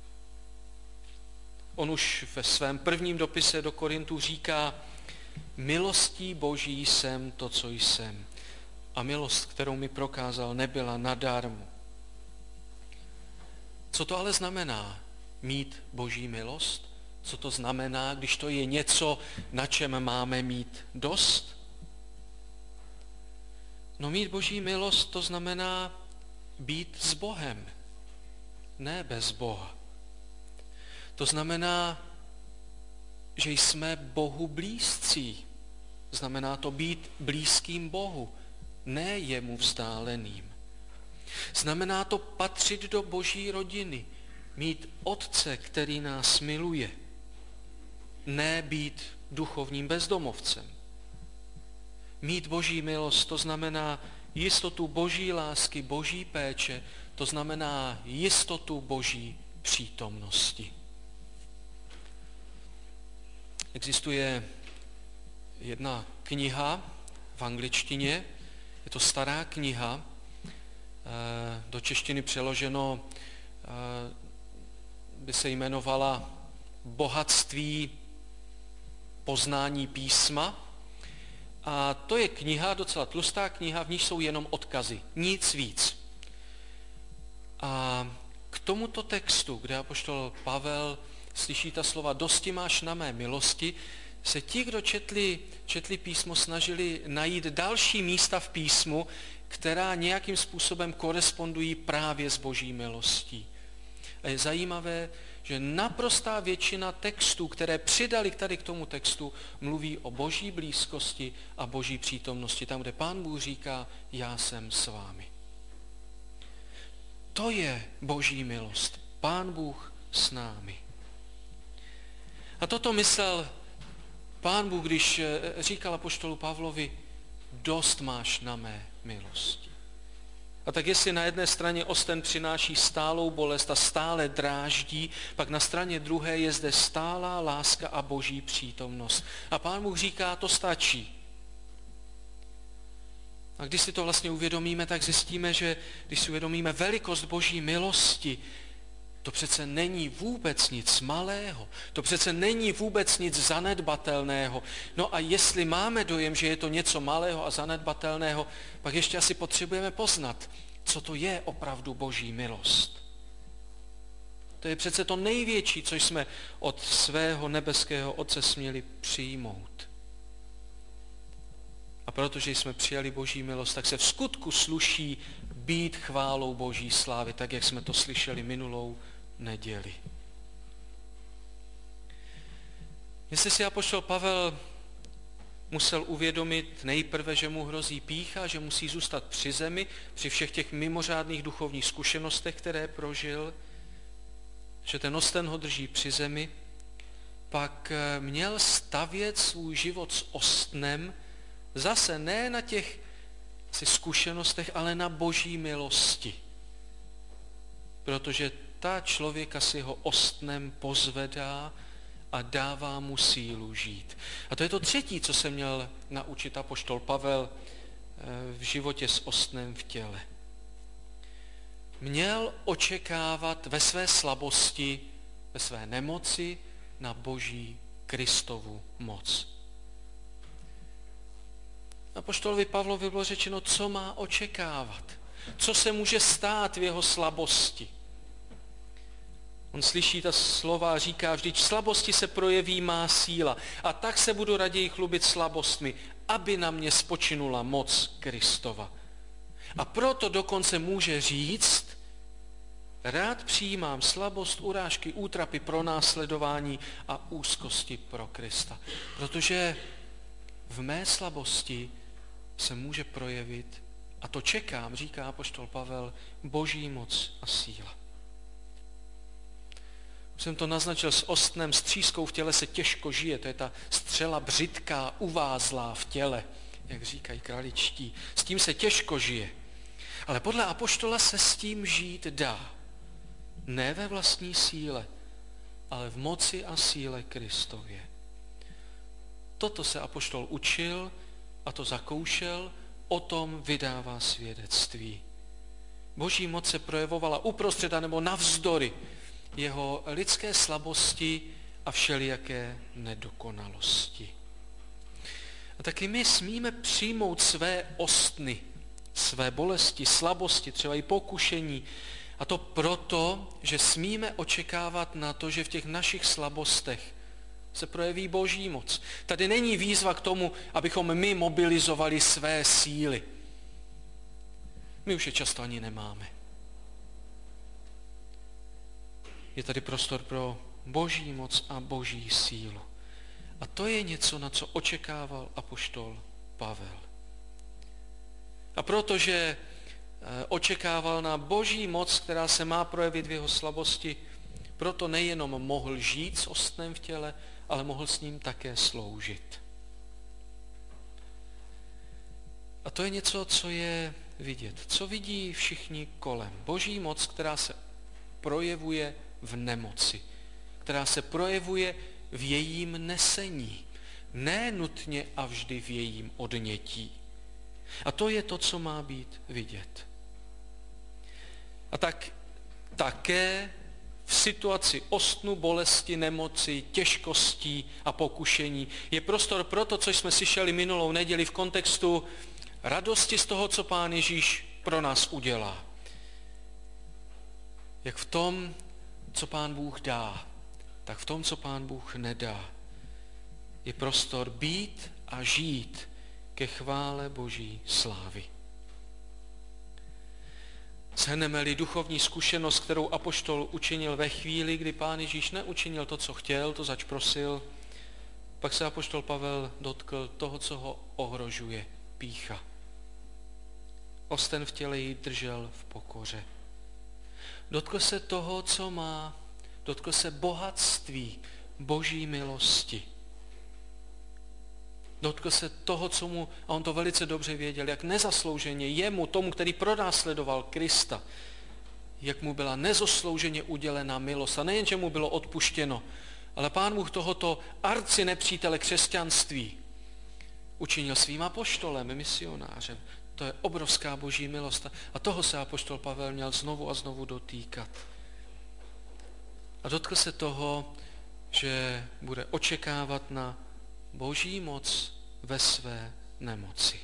Speaker 2: On už ve svém prvním dopise do Korintů říká: milostí Boží jsem to, co jsem. A milost, kterou mi prokázal, nebyla nadarmo. Co to ale znamená mít Boží milost? Co to znamená, když to je něco, na čem máme mít dost? No mít Boží milost, to znamená být s Bohem, ne bez Boha. To znamená, že jsme Bohu blízcí. Znamená to být blízkým Bohu, ne jemu vzdáleným. Znamená to patřit do Boží rodiny, mít Otce, který nás miluje, ne být duchovním bezdomovcem. Mít Boží milost, to znamená jistotu Boží lásky, Boží péče, to znamená jistotu Boží přítomnosti. Existuje jedna kniha v angličtině, je to stará kniha, do češtiny přeloženo by se jmenovala Bohatství poznání písma. A to je kniha, docela tlustá kniha, v níž jsou jenom odkazy, nic víc. A k tomuto textu, kde apoštol Pavel slyší ta slova dosti máš na mé milosti, se ti, kdo četli, četli písmo, snažili najít další místa v písmu, která nějakým způsobem korespondují právě s Boží milostí. A je zajímavé, že naprostá většina textů, které přidali tady k tomu textu, mluví o Boží blízkosti a Boží přítomnosti. Tam, kde Pán Bůh říká, já jsem s vámi. To je Boží milost. Pán Bůh s námi. A toto myslel Pán Bůh, když říkal apoštolu Pavlovi, dost máš na mé milosti. A tak jestli na jedné straně osten přináší stálou bolest a stále dráždí, pak na straně druhé je zde stálá láska a Boží přítomnost. A Pán Bůh říká, to stačí. A když si to vlastně uvědomíme, tak zjistíme, že když si uvědomíme velikost Boží milosti, to přece není vůbec nic malého, to přece není vůbec nic zanedbatelného. No a jestli máme dojem, že je to něco malého a zanedbatelného, pak ještě asi potřebujeme poznat, co to je opravdu Boží milost. To je přece to největší, co jsme od svého nebeského Otce směli přijmout. A protože jsme přijali Boží milost, tak se v skutku sluší být chválou Boží slávy, tak jak jsme to slyšeli minulou neděli. Jestli si apoštol Pavel musel uvědomit nejprve, že mu hrozí pýcha, že musí zůstat při zemi, při všech těch mimořádných duchovních zkušenostech, které prožil, že ten osten ho drží při zemi, pak měl stavět svůj život s ostnem zase ne na těch si zkušenostech, ale na boží milosti. Protože ta člověka si ho ostnem pozvedá a dává mu sílu žít. A to je to třetí, co se měl naučit apoštol Pavel v životě s ostnem v těle. Měl očekávat ve své slabosti, ve své nemoci na boží Kristovu moc. Apoštolovi Pavlovi bylo řečeno, co má očekávat, co se může stát v jeho slabosti. On slyší ta slova a říká, vždyť v slabosti se projeví má síla a tak se budu raději chlubit slabostmi, aby na mě spočinula moc Kristova. A proto dokonce může říct, rád přijímám slabost, urážky, útrapy, pronásledování a úzkosti pro Krista. Protože v mé slabosti se může projevit, a to čekám, říká apoštol Pavel, boží moc a síla. Už jsem to naznačil s ostnem, s třískou v těle se těžko žije, to je ta střela břitká, uvázlá v těle, jak říkají kraličtí. S tím se těžko žije. Ale podle apoštola se s tím žít dá. Ne ve vlastní síle, ale v moci a síle Kristově. Toto se apoštol učil a to zakoušel, o tom vydává svědectví. Boží moc se projevovala uprostřed nebo navzdory jeho lidské slabosti a všelijaké nedokonalosti. A taky my smíme přijmout své ostny, své bolesti, slabosti, třeba i pokušení. A to proto, že smíme očekávat na to, že v těch našich slabostech se projeví boží moc. Tady není výzva k tomu, abychom my mobilizovali své síly. My už je často ani nemáme. Je tady prostor pro boží moc a boží sílu. A to je něco, na co očekával apoštol Pavel. A protože očekával na boží moc, která se má projevit v jeho slabosti, proto nejenom mohl žít s ostnem v těle, ale mohl s ním také sloužit. A to je něco, co je vidět. Co vidí všichni kolem. Boží moc, která se projevuje v nemoci, která se projevuje v jejím nesení, ne nutně a vždy v jejím odnětí. A to je to, co má být vidět. A tak také v situaci ostnu, bolesti, nemoci, těžkostí a pokušení je prostor pro to, co jsme slyšeli minulou neděli v kontextu radosti z toho, co Pán Ježíš pro nás udělá. Jak v tom, co Pán Bůh dá, tak v tom, co Pán Bůh nedá, je prostor být a žít ke chvále Boží slávy. Shrneme-li duchovní zkušenost, kterou apoštol učinil ve chvíli, kdy Pán Ježíš neučinil to, co chtěl, to zač prosil, pak se apoštol Pavel dotkl toho, co ho ohrožuje, pýcha. Osten v těle ji držel v pokoře. Dotkl se toho, co má, dotkl se bohatství boží milosti. Dotkl se toho, co mu, a on to velice dobře věděl, jak nezaslouženě jemu, tomu, který pronásledoval Krista, jak mu byla nezaslouženě udělena milost. A nejen, že mu bylo odpuštěno, ale Pán Bůh tohoto arci nepřítele křesťanství učinil svým apoštolem, misionářem. To je obrovská boží milost. A toho se apoštol Pavel měl znovu a znovu dotýkat. A dotkl se toho, že bude očekávat na boží moc ve své nemoci.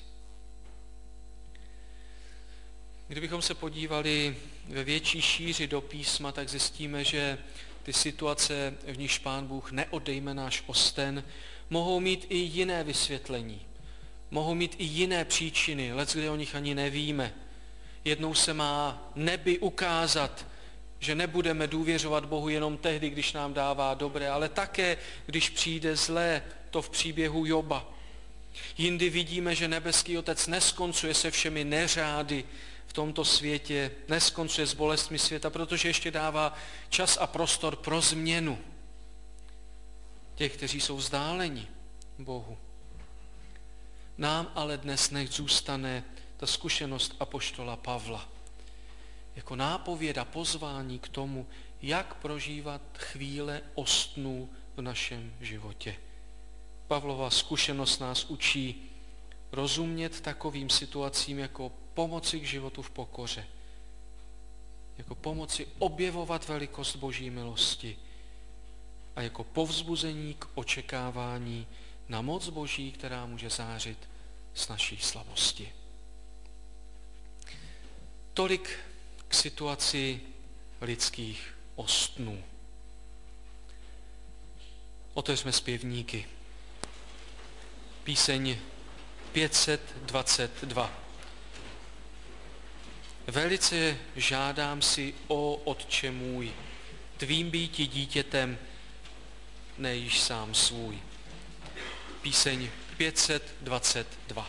Speaker 2: Kdybychom se podívali ve větší šíři do písma, tak zjistíme, že ty situace, v nichž Pán Bůh neodejme náš osten, mohou mít i jiné vysvětlení. Mohou mít i jiné příčiny, leckdy o nich ani nevíme. Jednou se má nebi ukázat, že nebudeme důvěřovat Bohu jenom tehdy, když nám dává dobré, ale také, když přijde zlé, to v příběhu Joba. Jindy vidíme, že nebeský Otec neskoncuje se všemi neřády v tomto světě, neskoncuje s bolestmi světa, protože ještě dává čas a prostor pro změnu těch, kteří jsou vzdáleni Bohu. Nám ale dnes nech zůstane ta zkušenost apoštola Pavla jako nápověd a pozvání k tomu, jak prožívat chvíle ostnů v našem životě. Pavlova zkušenost nás učí rozumět takovým situacím jako pomoci k životu v pokoře, jako pomoci objevovat velikost Boží milosti a jako povzbuzení k očekávání na moc Boží, která může zářit z naší slabosti. Tolik k situaci lidských ostnů. Otevřme zpěvníky. Píseň pět set dvacet dva. Velice žádám si, o Otče můj, tvým býti dítětem, ne již sám svůj. Píseň pět set dvacet dva.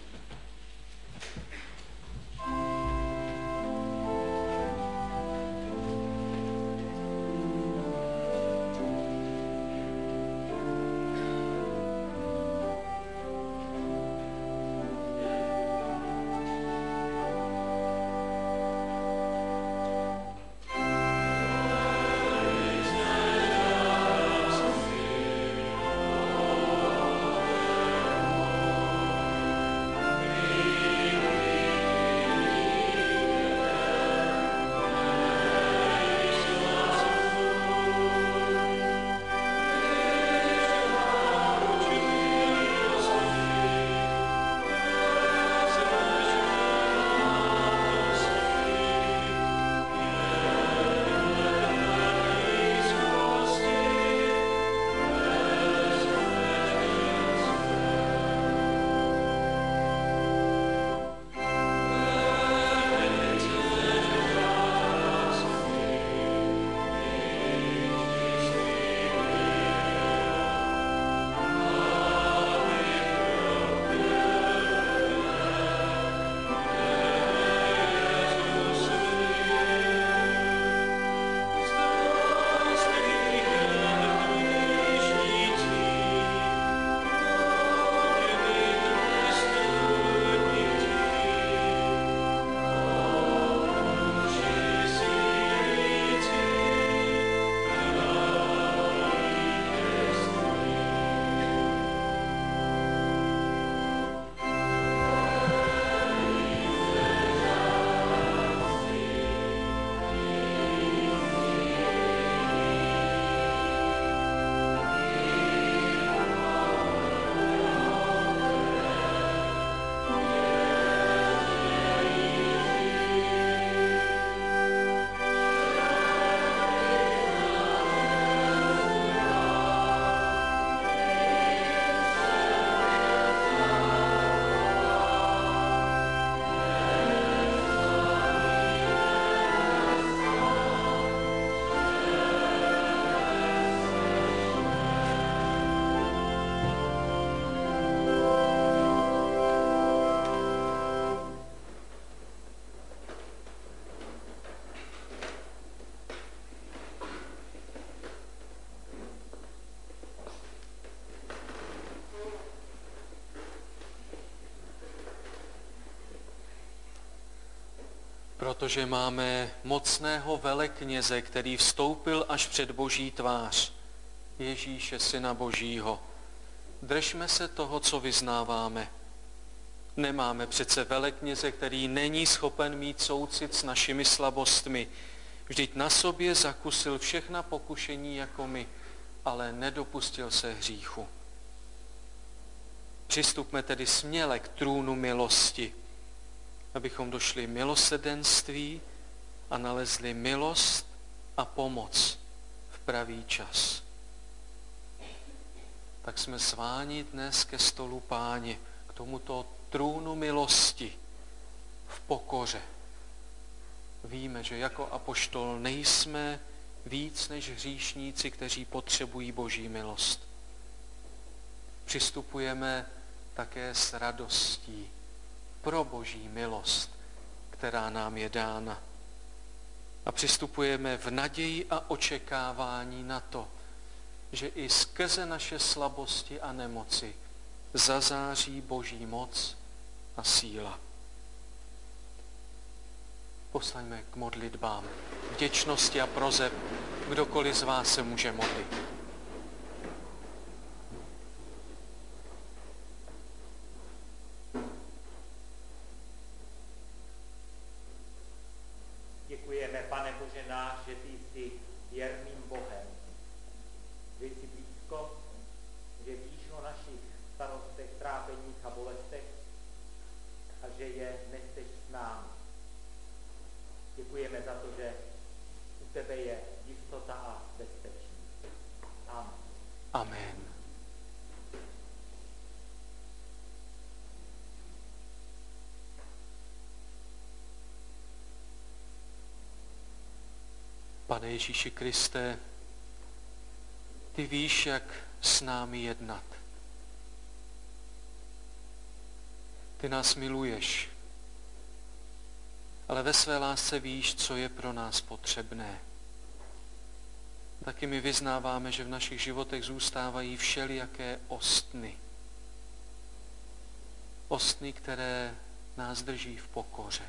Speaker 2: Protože máme mocného velekněze, který vstoupil až před Boží tvář, Ježíše, Syna Božího. Držme se toho, co vyznáváme. Nemáme přece velekněze, který není schopen mít soucit s našimi slabostmi. Vždyť na sobě zakusil všechna pokušení jako my, ale nedopustil se hříchu. Přistupme tedy směle k trůnu milosti, abychom došli milosrdenství a nalezli milost a pomoc v pravý čas. Tak jsme zváni dnes ke stolu Páně, k tomuto trůnu milosti v pokoře. víme, že jako apoštol nejsme víc než hříšníci, kteří potřebují Boží milost. Přistupujeme také s radostí pro Boží milost, která nám je dána. A přistupujeme v naději a očekávání na to, že i skrze naše slabosti a nemoci zazáří Boží moc a síla. Povstaňme k modlitbám, vděčnosti a prozeb, kdokoliv z vás se může modlit.
Speaker 4: Děkujeme, Pane Bože náš, že ty jsi věrným Bohem. Že jsi blízko, že víš o našich starostech, trápeních a bolestech a že je neseš s námi. Děkujeme za to, že u tebe je jistota a bezpečí. Amen.
Speaker 2: Amen. Pane Ježíši Kriste, ty víš, jak s námi jednat. Ty nás miluješ, ale ve své lásce víš, co je pro nás potřebné. Taky my vyznáváme, že v našich životech zůstávají všelijaké ostny. Ostny, které nás drží v pokoře.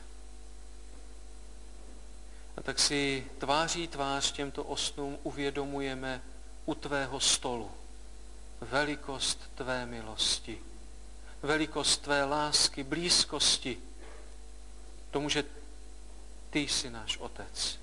Speaker 2: A tak si tváří tvář těmto ostnům uvědomujeme u tvého stolu velikost tvé milosti, velikost tvé lásky, blízkosti, tomu, že ty jsi náš Otec.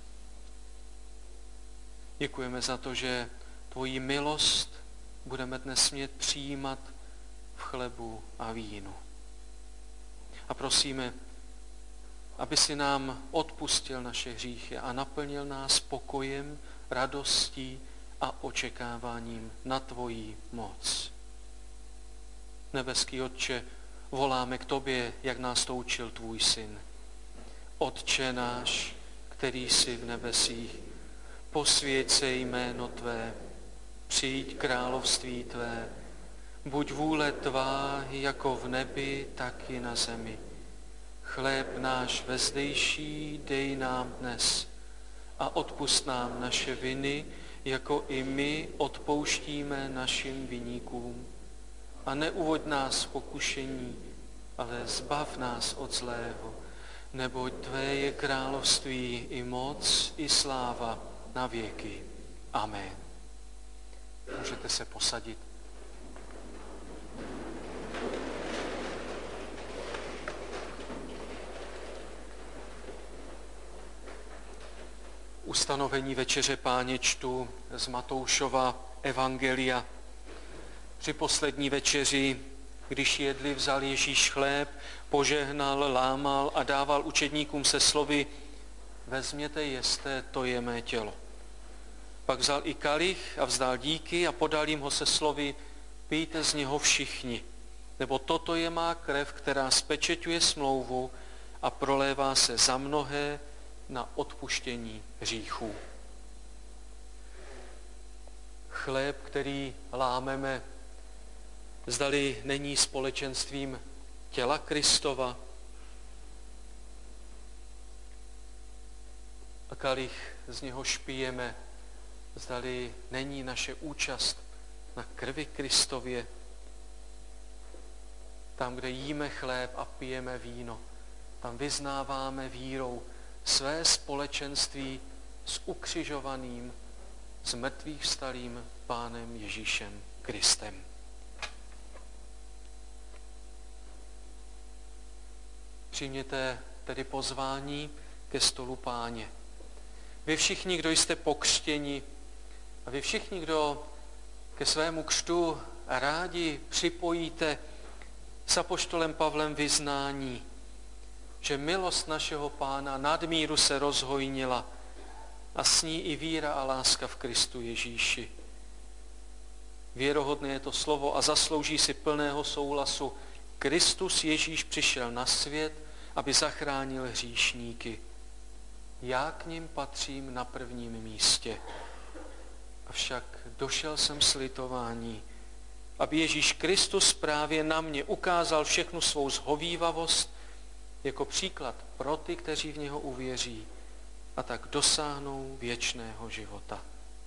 Speaker 2: Děkujeme za to, že tvoji milost budeme dnes smět přijímat v chlebu a vínu. A prosíme, aby si nám odpustil naše hříchy a naplnil nás pokojem, radostí a očekáváním na tvoji moc. Nebeský Otče, voláme k tobě, jak nás to učil tvůj syn. Otče náš, který jsi v nebesích, posvěť se jméno tvé, přijď království tvé, buď vůle tvá jako v nebi, tak i na zemi. Chléb náš vezdejší dej nám dnes a odpusť nám naše viny, jako i my odpouštíme našim viníkům. A neuvoď nás v pokušení, ale zbav nás od zlého, neboť tvé je království i moc, i sláva na věky. Amen. Můžete se posadit. Ustanovení večeře Páně čtu z Matoušova evangelia. Při poslední večeři, když jedli, vzal Ježíš chléb, požehnal, lámal a dával učedníkům se slovy: vezměte, jeste, to je mé tělo. Pak vzal i kalich a vzdal díky a podal jim ho se slovy: pijte z něho všichni, nebo toto je má krev, která spečeťuje smlouvu a prolévá se za mnohé na odpuštění hříchů. Chléb, který lámeme, zdali není společenstvím těla Kristova, a kalich, z něhož pijeme, zdali není naše účast na krvi Kristově. Tam, kde jíme chléb a pijeme víno, tam vyznáváme vírou své společenství s ukřižovaným, s mrtvých vstalým Pánem Ježíšem Kristem. Přijměte tedy pozvání ke stolu Páně. Vy všichni, kdo jste pokřtěni, a vy všichni, kdo ke svému křtu rádi připojíte s apoštolem Pavlem vyznání, že milost našeho Pána nadmíru se rozhojnila a s ní i víra a láska v Kristu Ježíši. Věrohodné je to slovo a zaslouží si plného souhlasu. Kristus Ježíš přišel na svět, aby zachránil hříšníky. já k nim patřím na prvním místě. Avšak došel jsem s litování, aby Ježíš Kristus právě na mě ukázal všechnu svou zhovívavost jako příklad pro ty, kteří v něho uvěří a tak dosáhnou věčného života.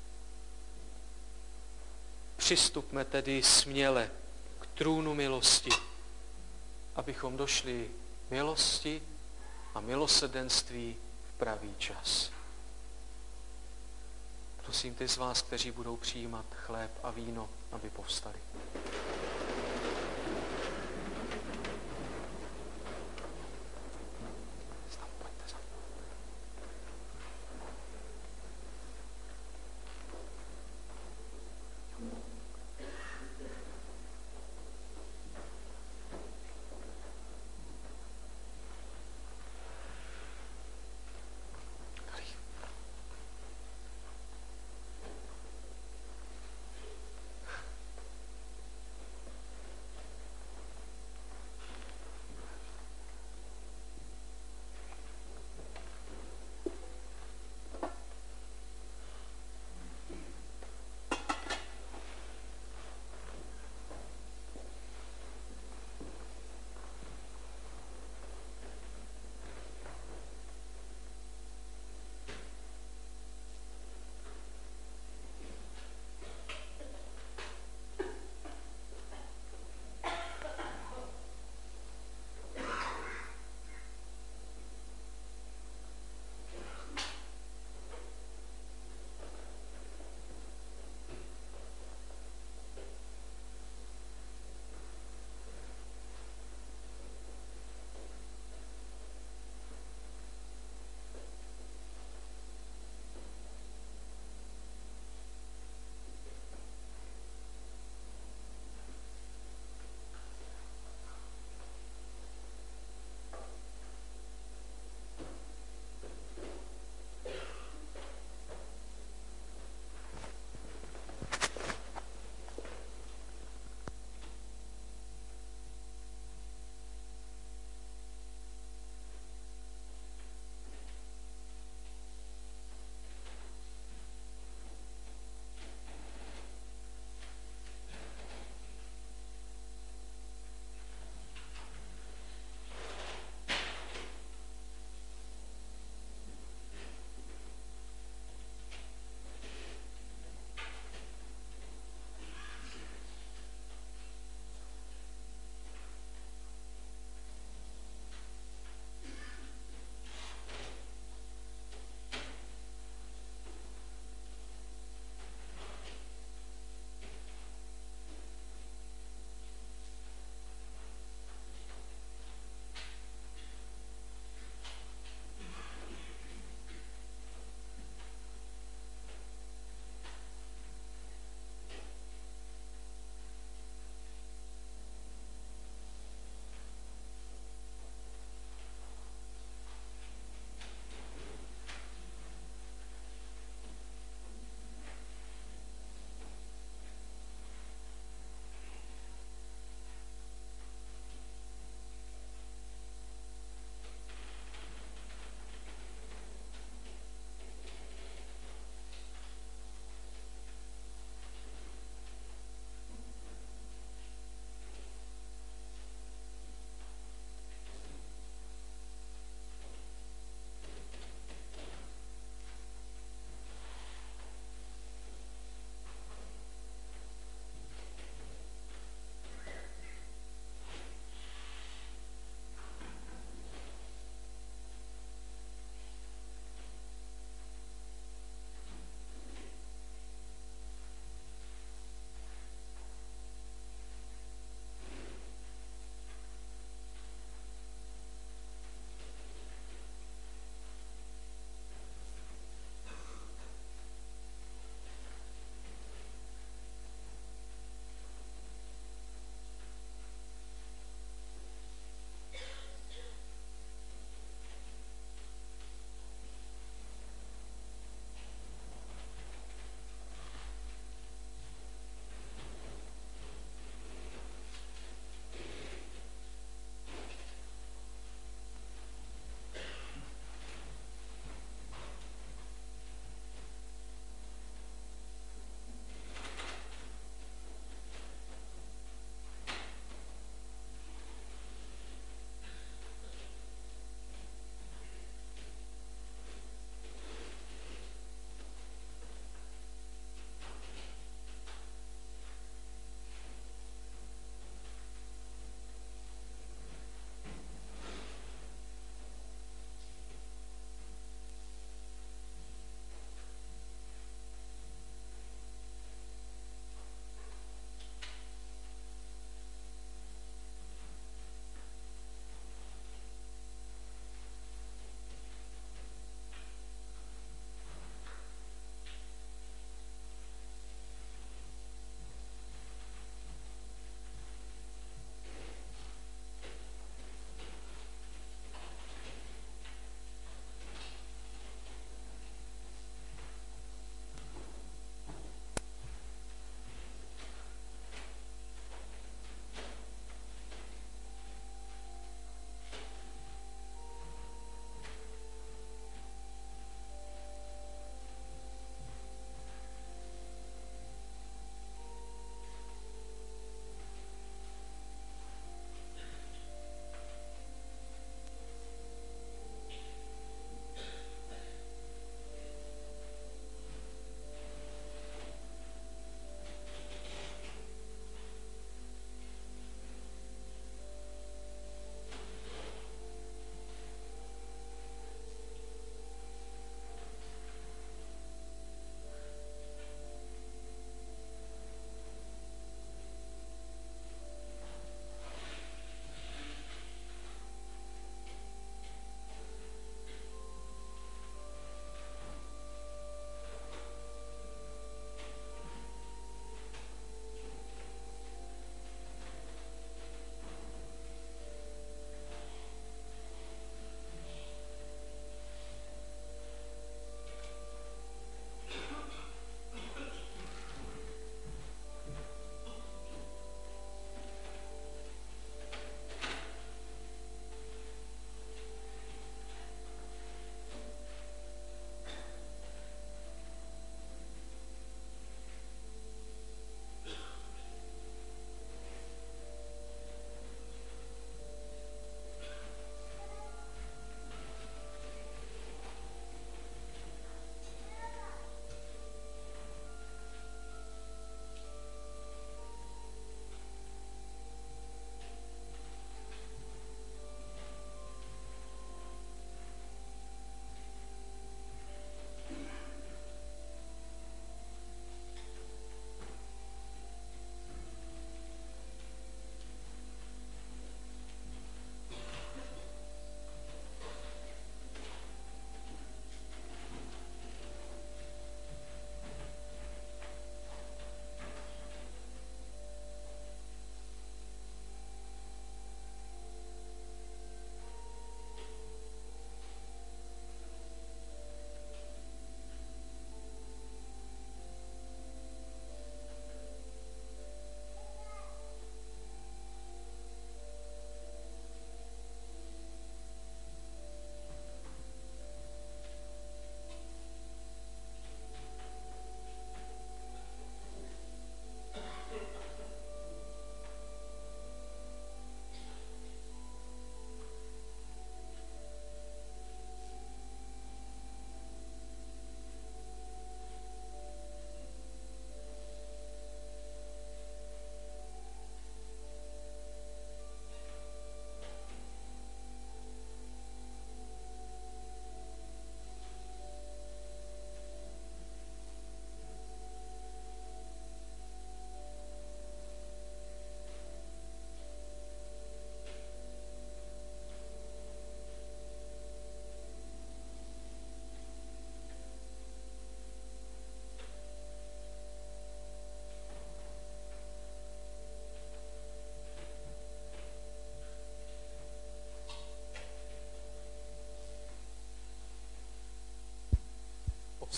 Speaker 2: Přistupme tedy směle k trůnu milosti, abychom došli milosti a milosrdenství v pravý čas. Prosím ty z vás, kteří budou přijímat chléb a víno, aby povstali.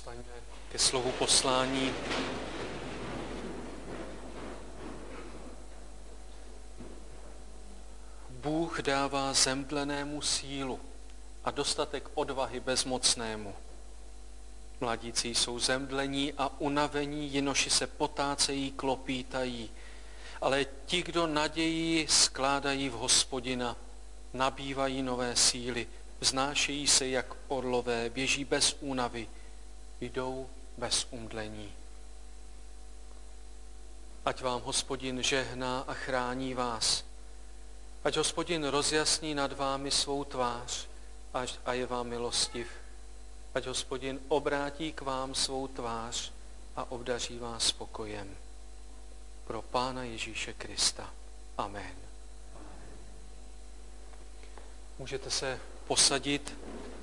Speaker 2: Povstaňme ke slovu poslání. Bůh dává zemdlenému sílu a dostatek odvahy bezmocnému. Mladíci jsou zemdlení a unavení, jinoši se potácejí, klopítají. Ale ti, kdo naději skládají v Hospodina, nabývají nové síly, vznášejí se jak orlové, běží bez únavy, jdou bez umdlení. Ať vám Hospodin žehná a chrání vás. Ať Hospodin rozjasní nad vámi svou tvář a je vám milostiv. Ať Hospodin obrátí k vám svou tvář a obdaří vás spokojem. Pro Pána Ježíše Krista. Amen. Můžete se posadit.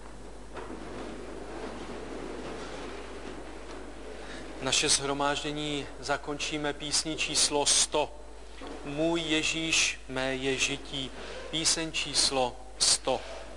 Speaker 2: Naše shromáždění zakončíme písní číslo sto. Můj Ježíš, mé je žití. Píseň číslo sto.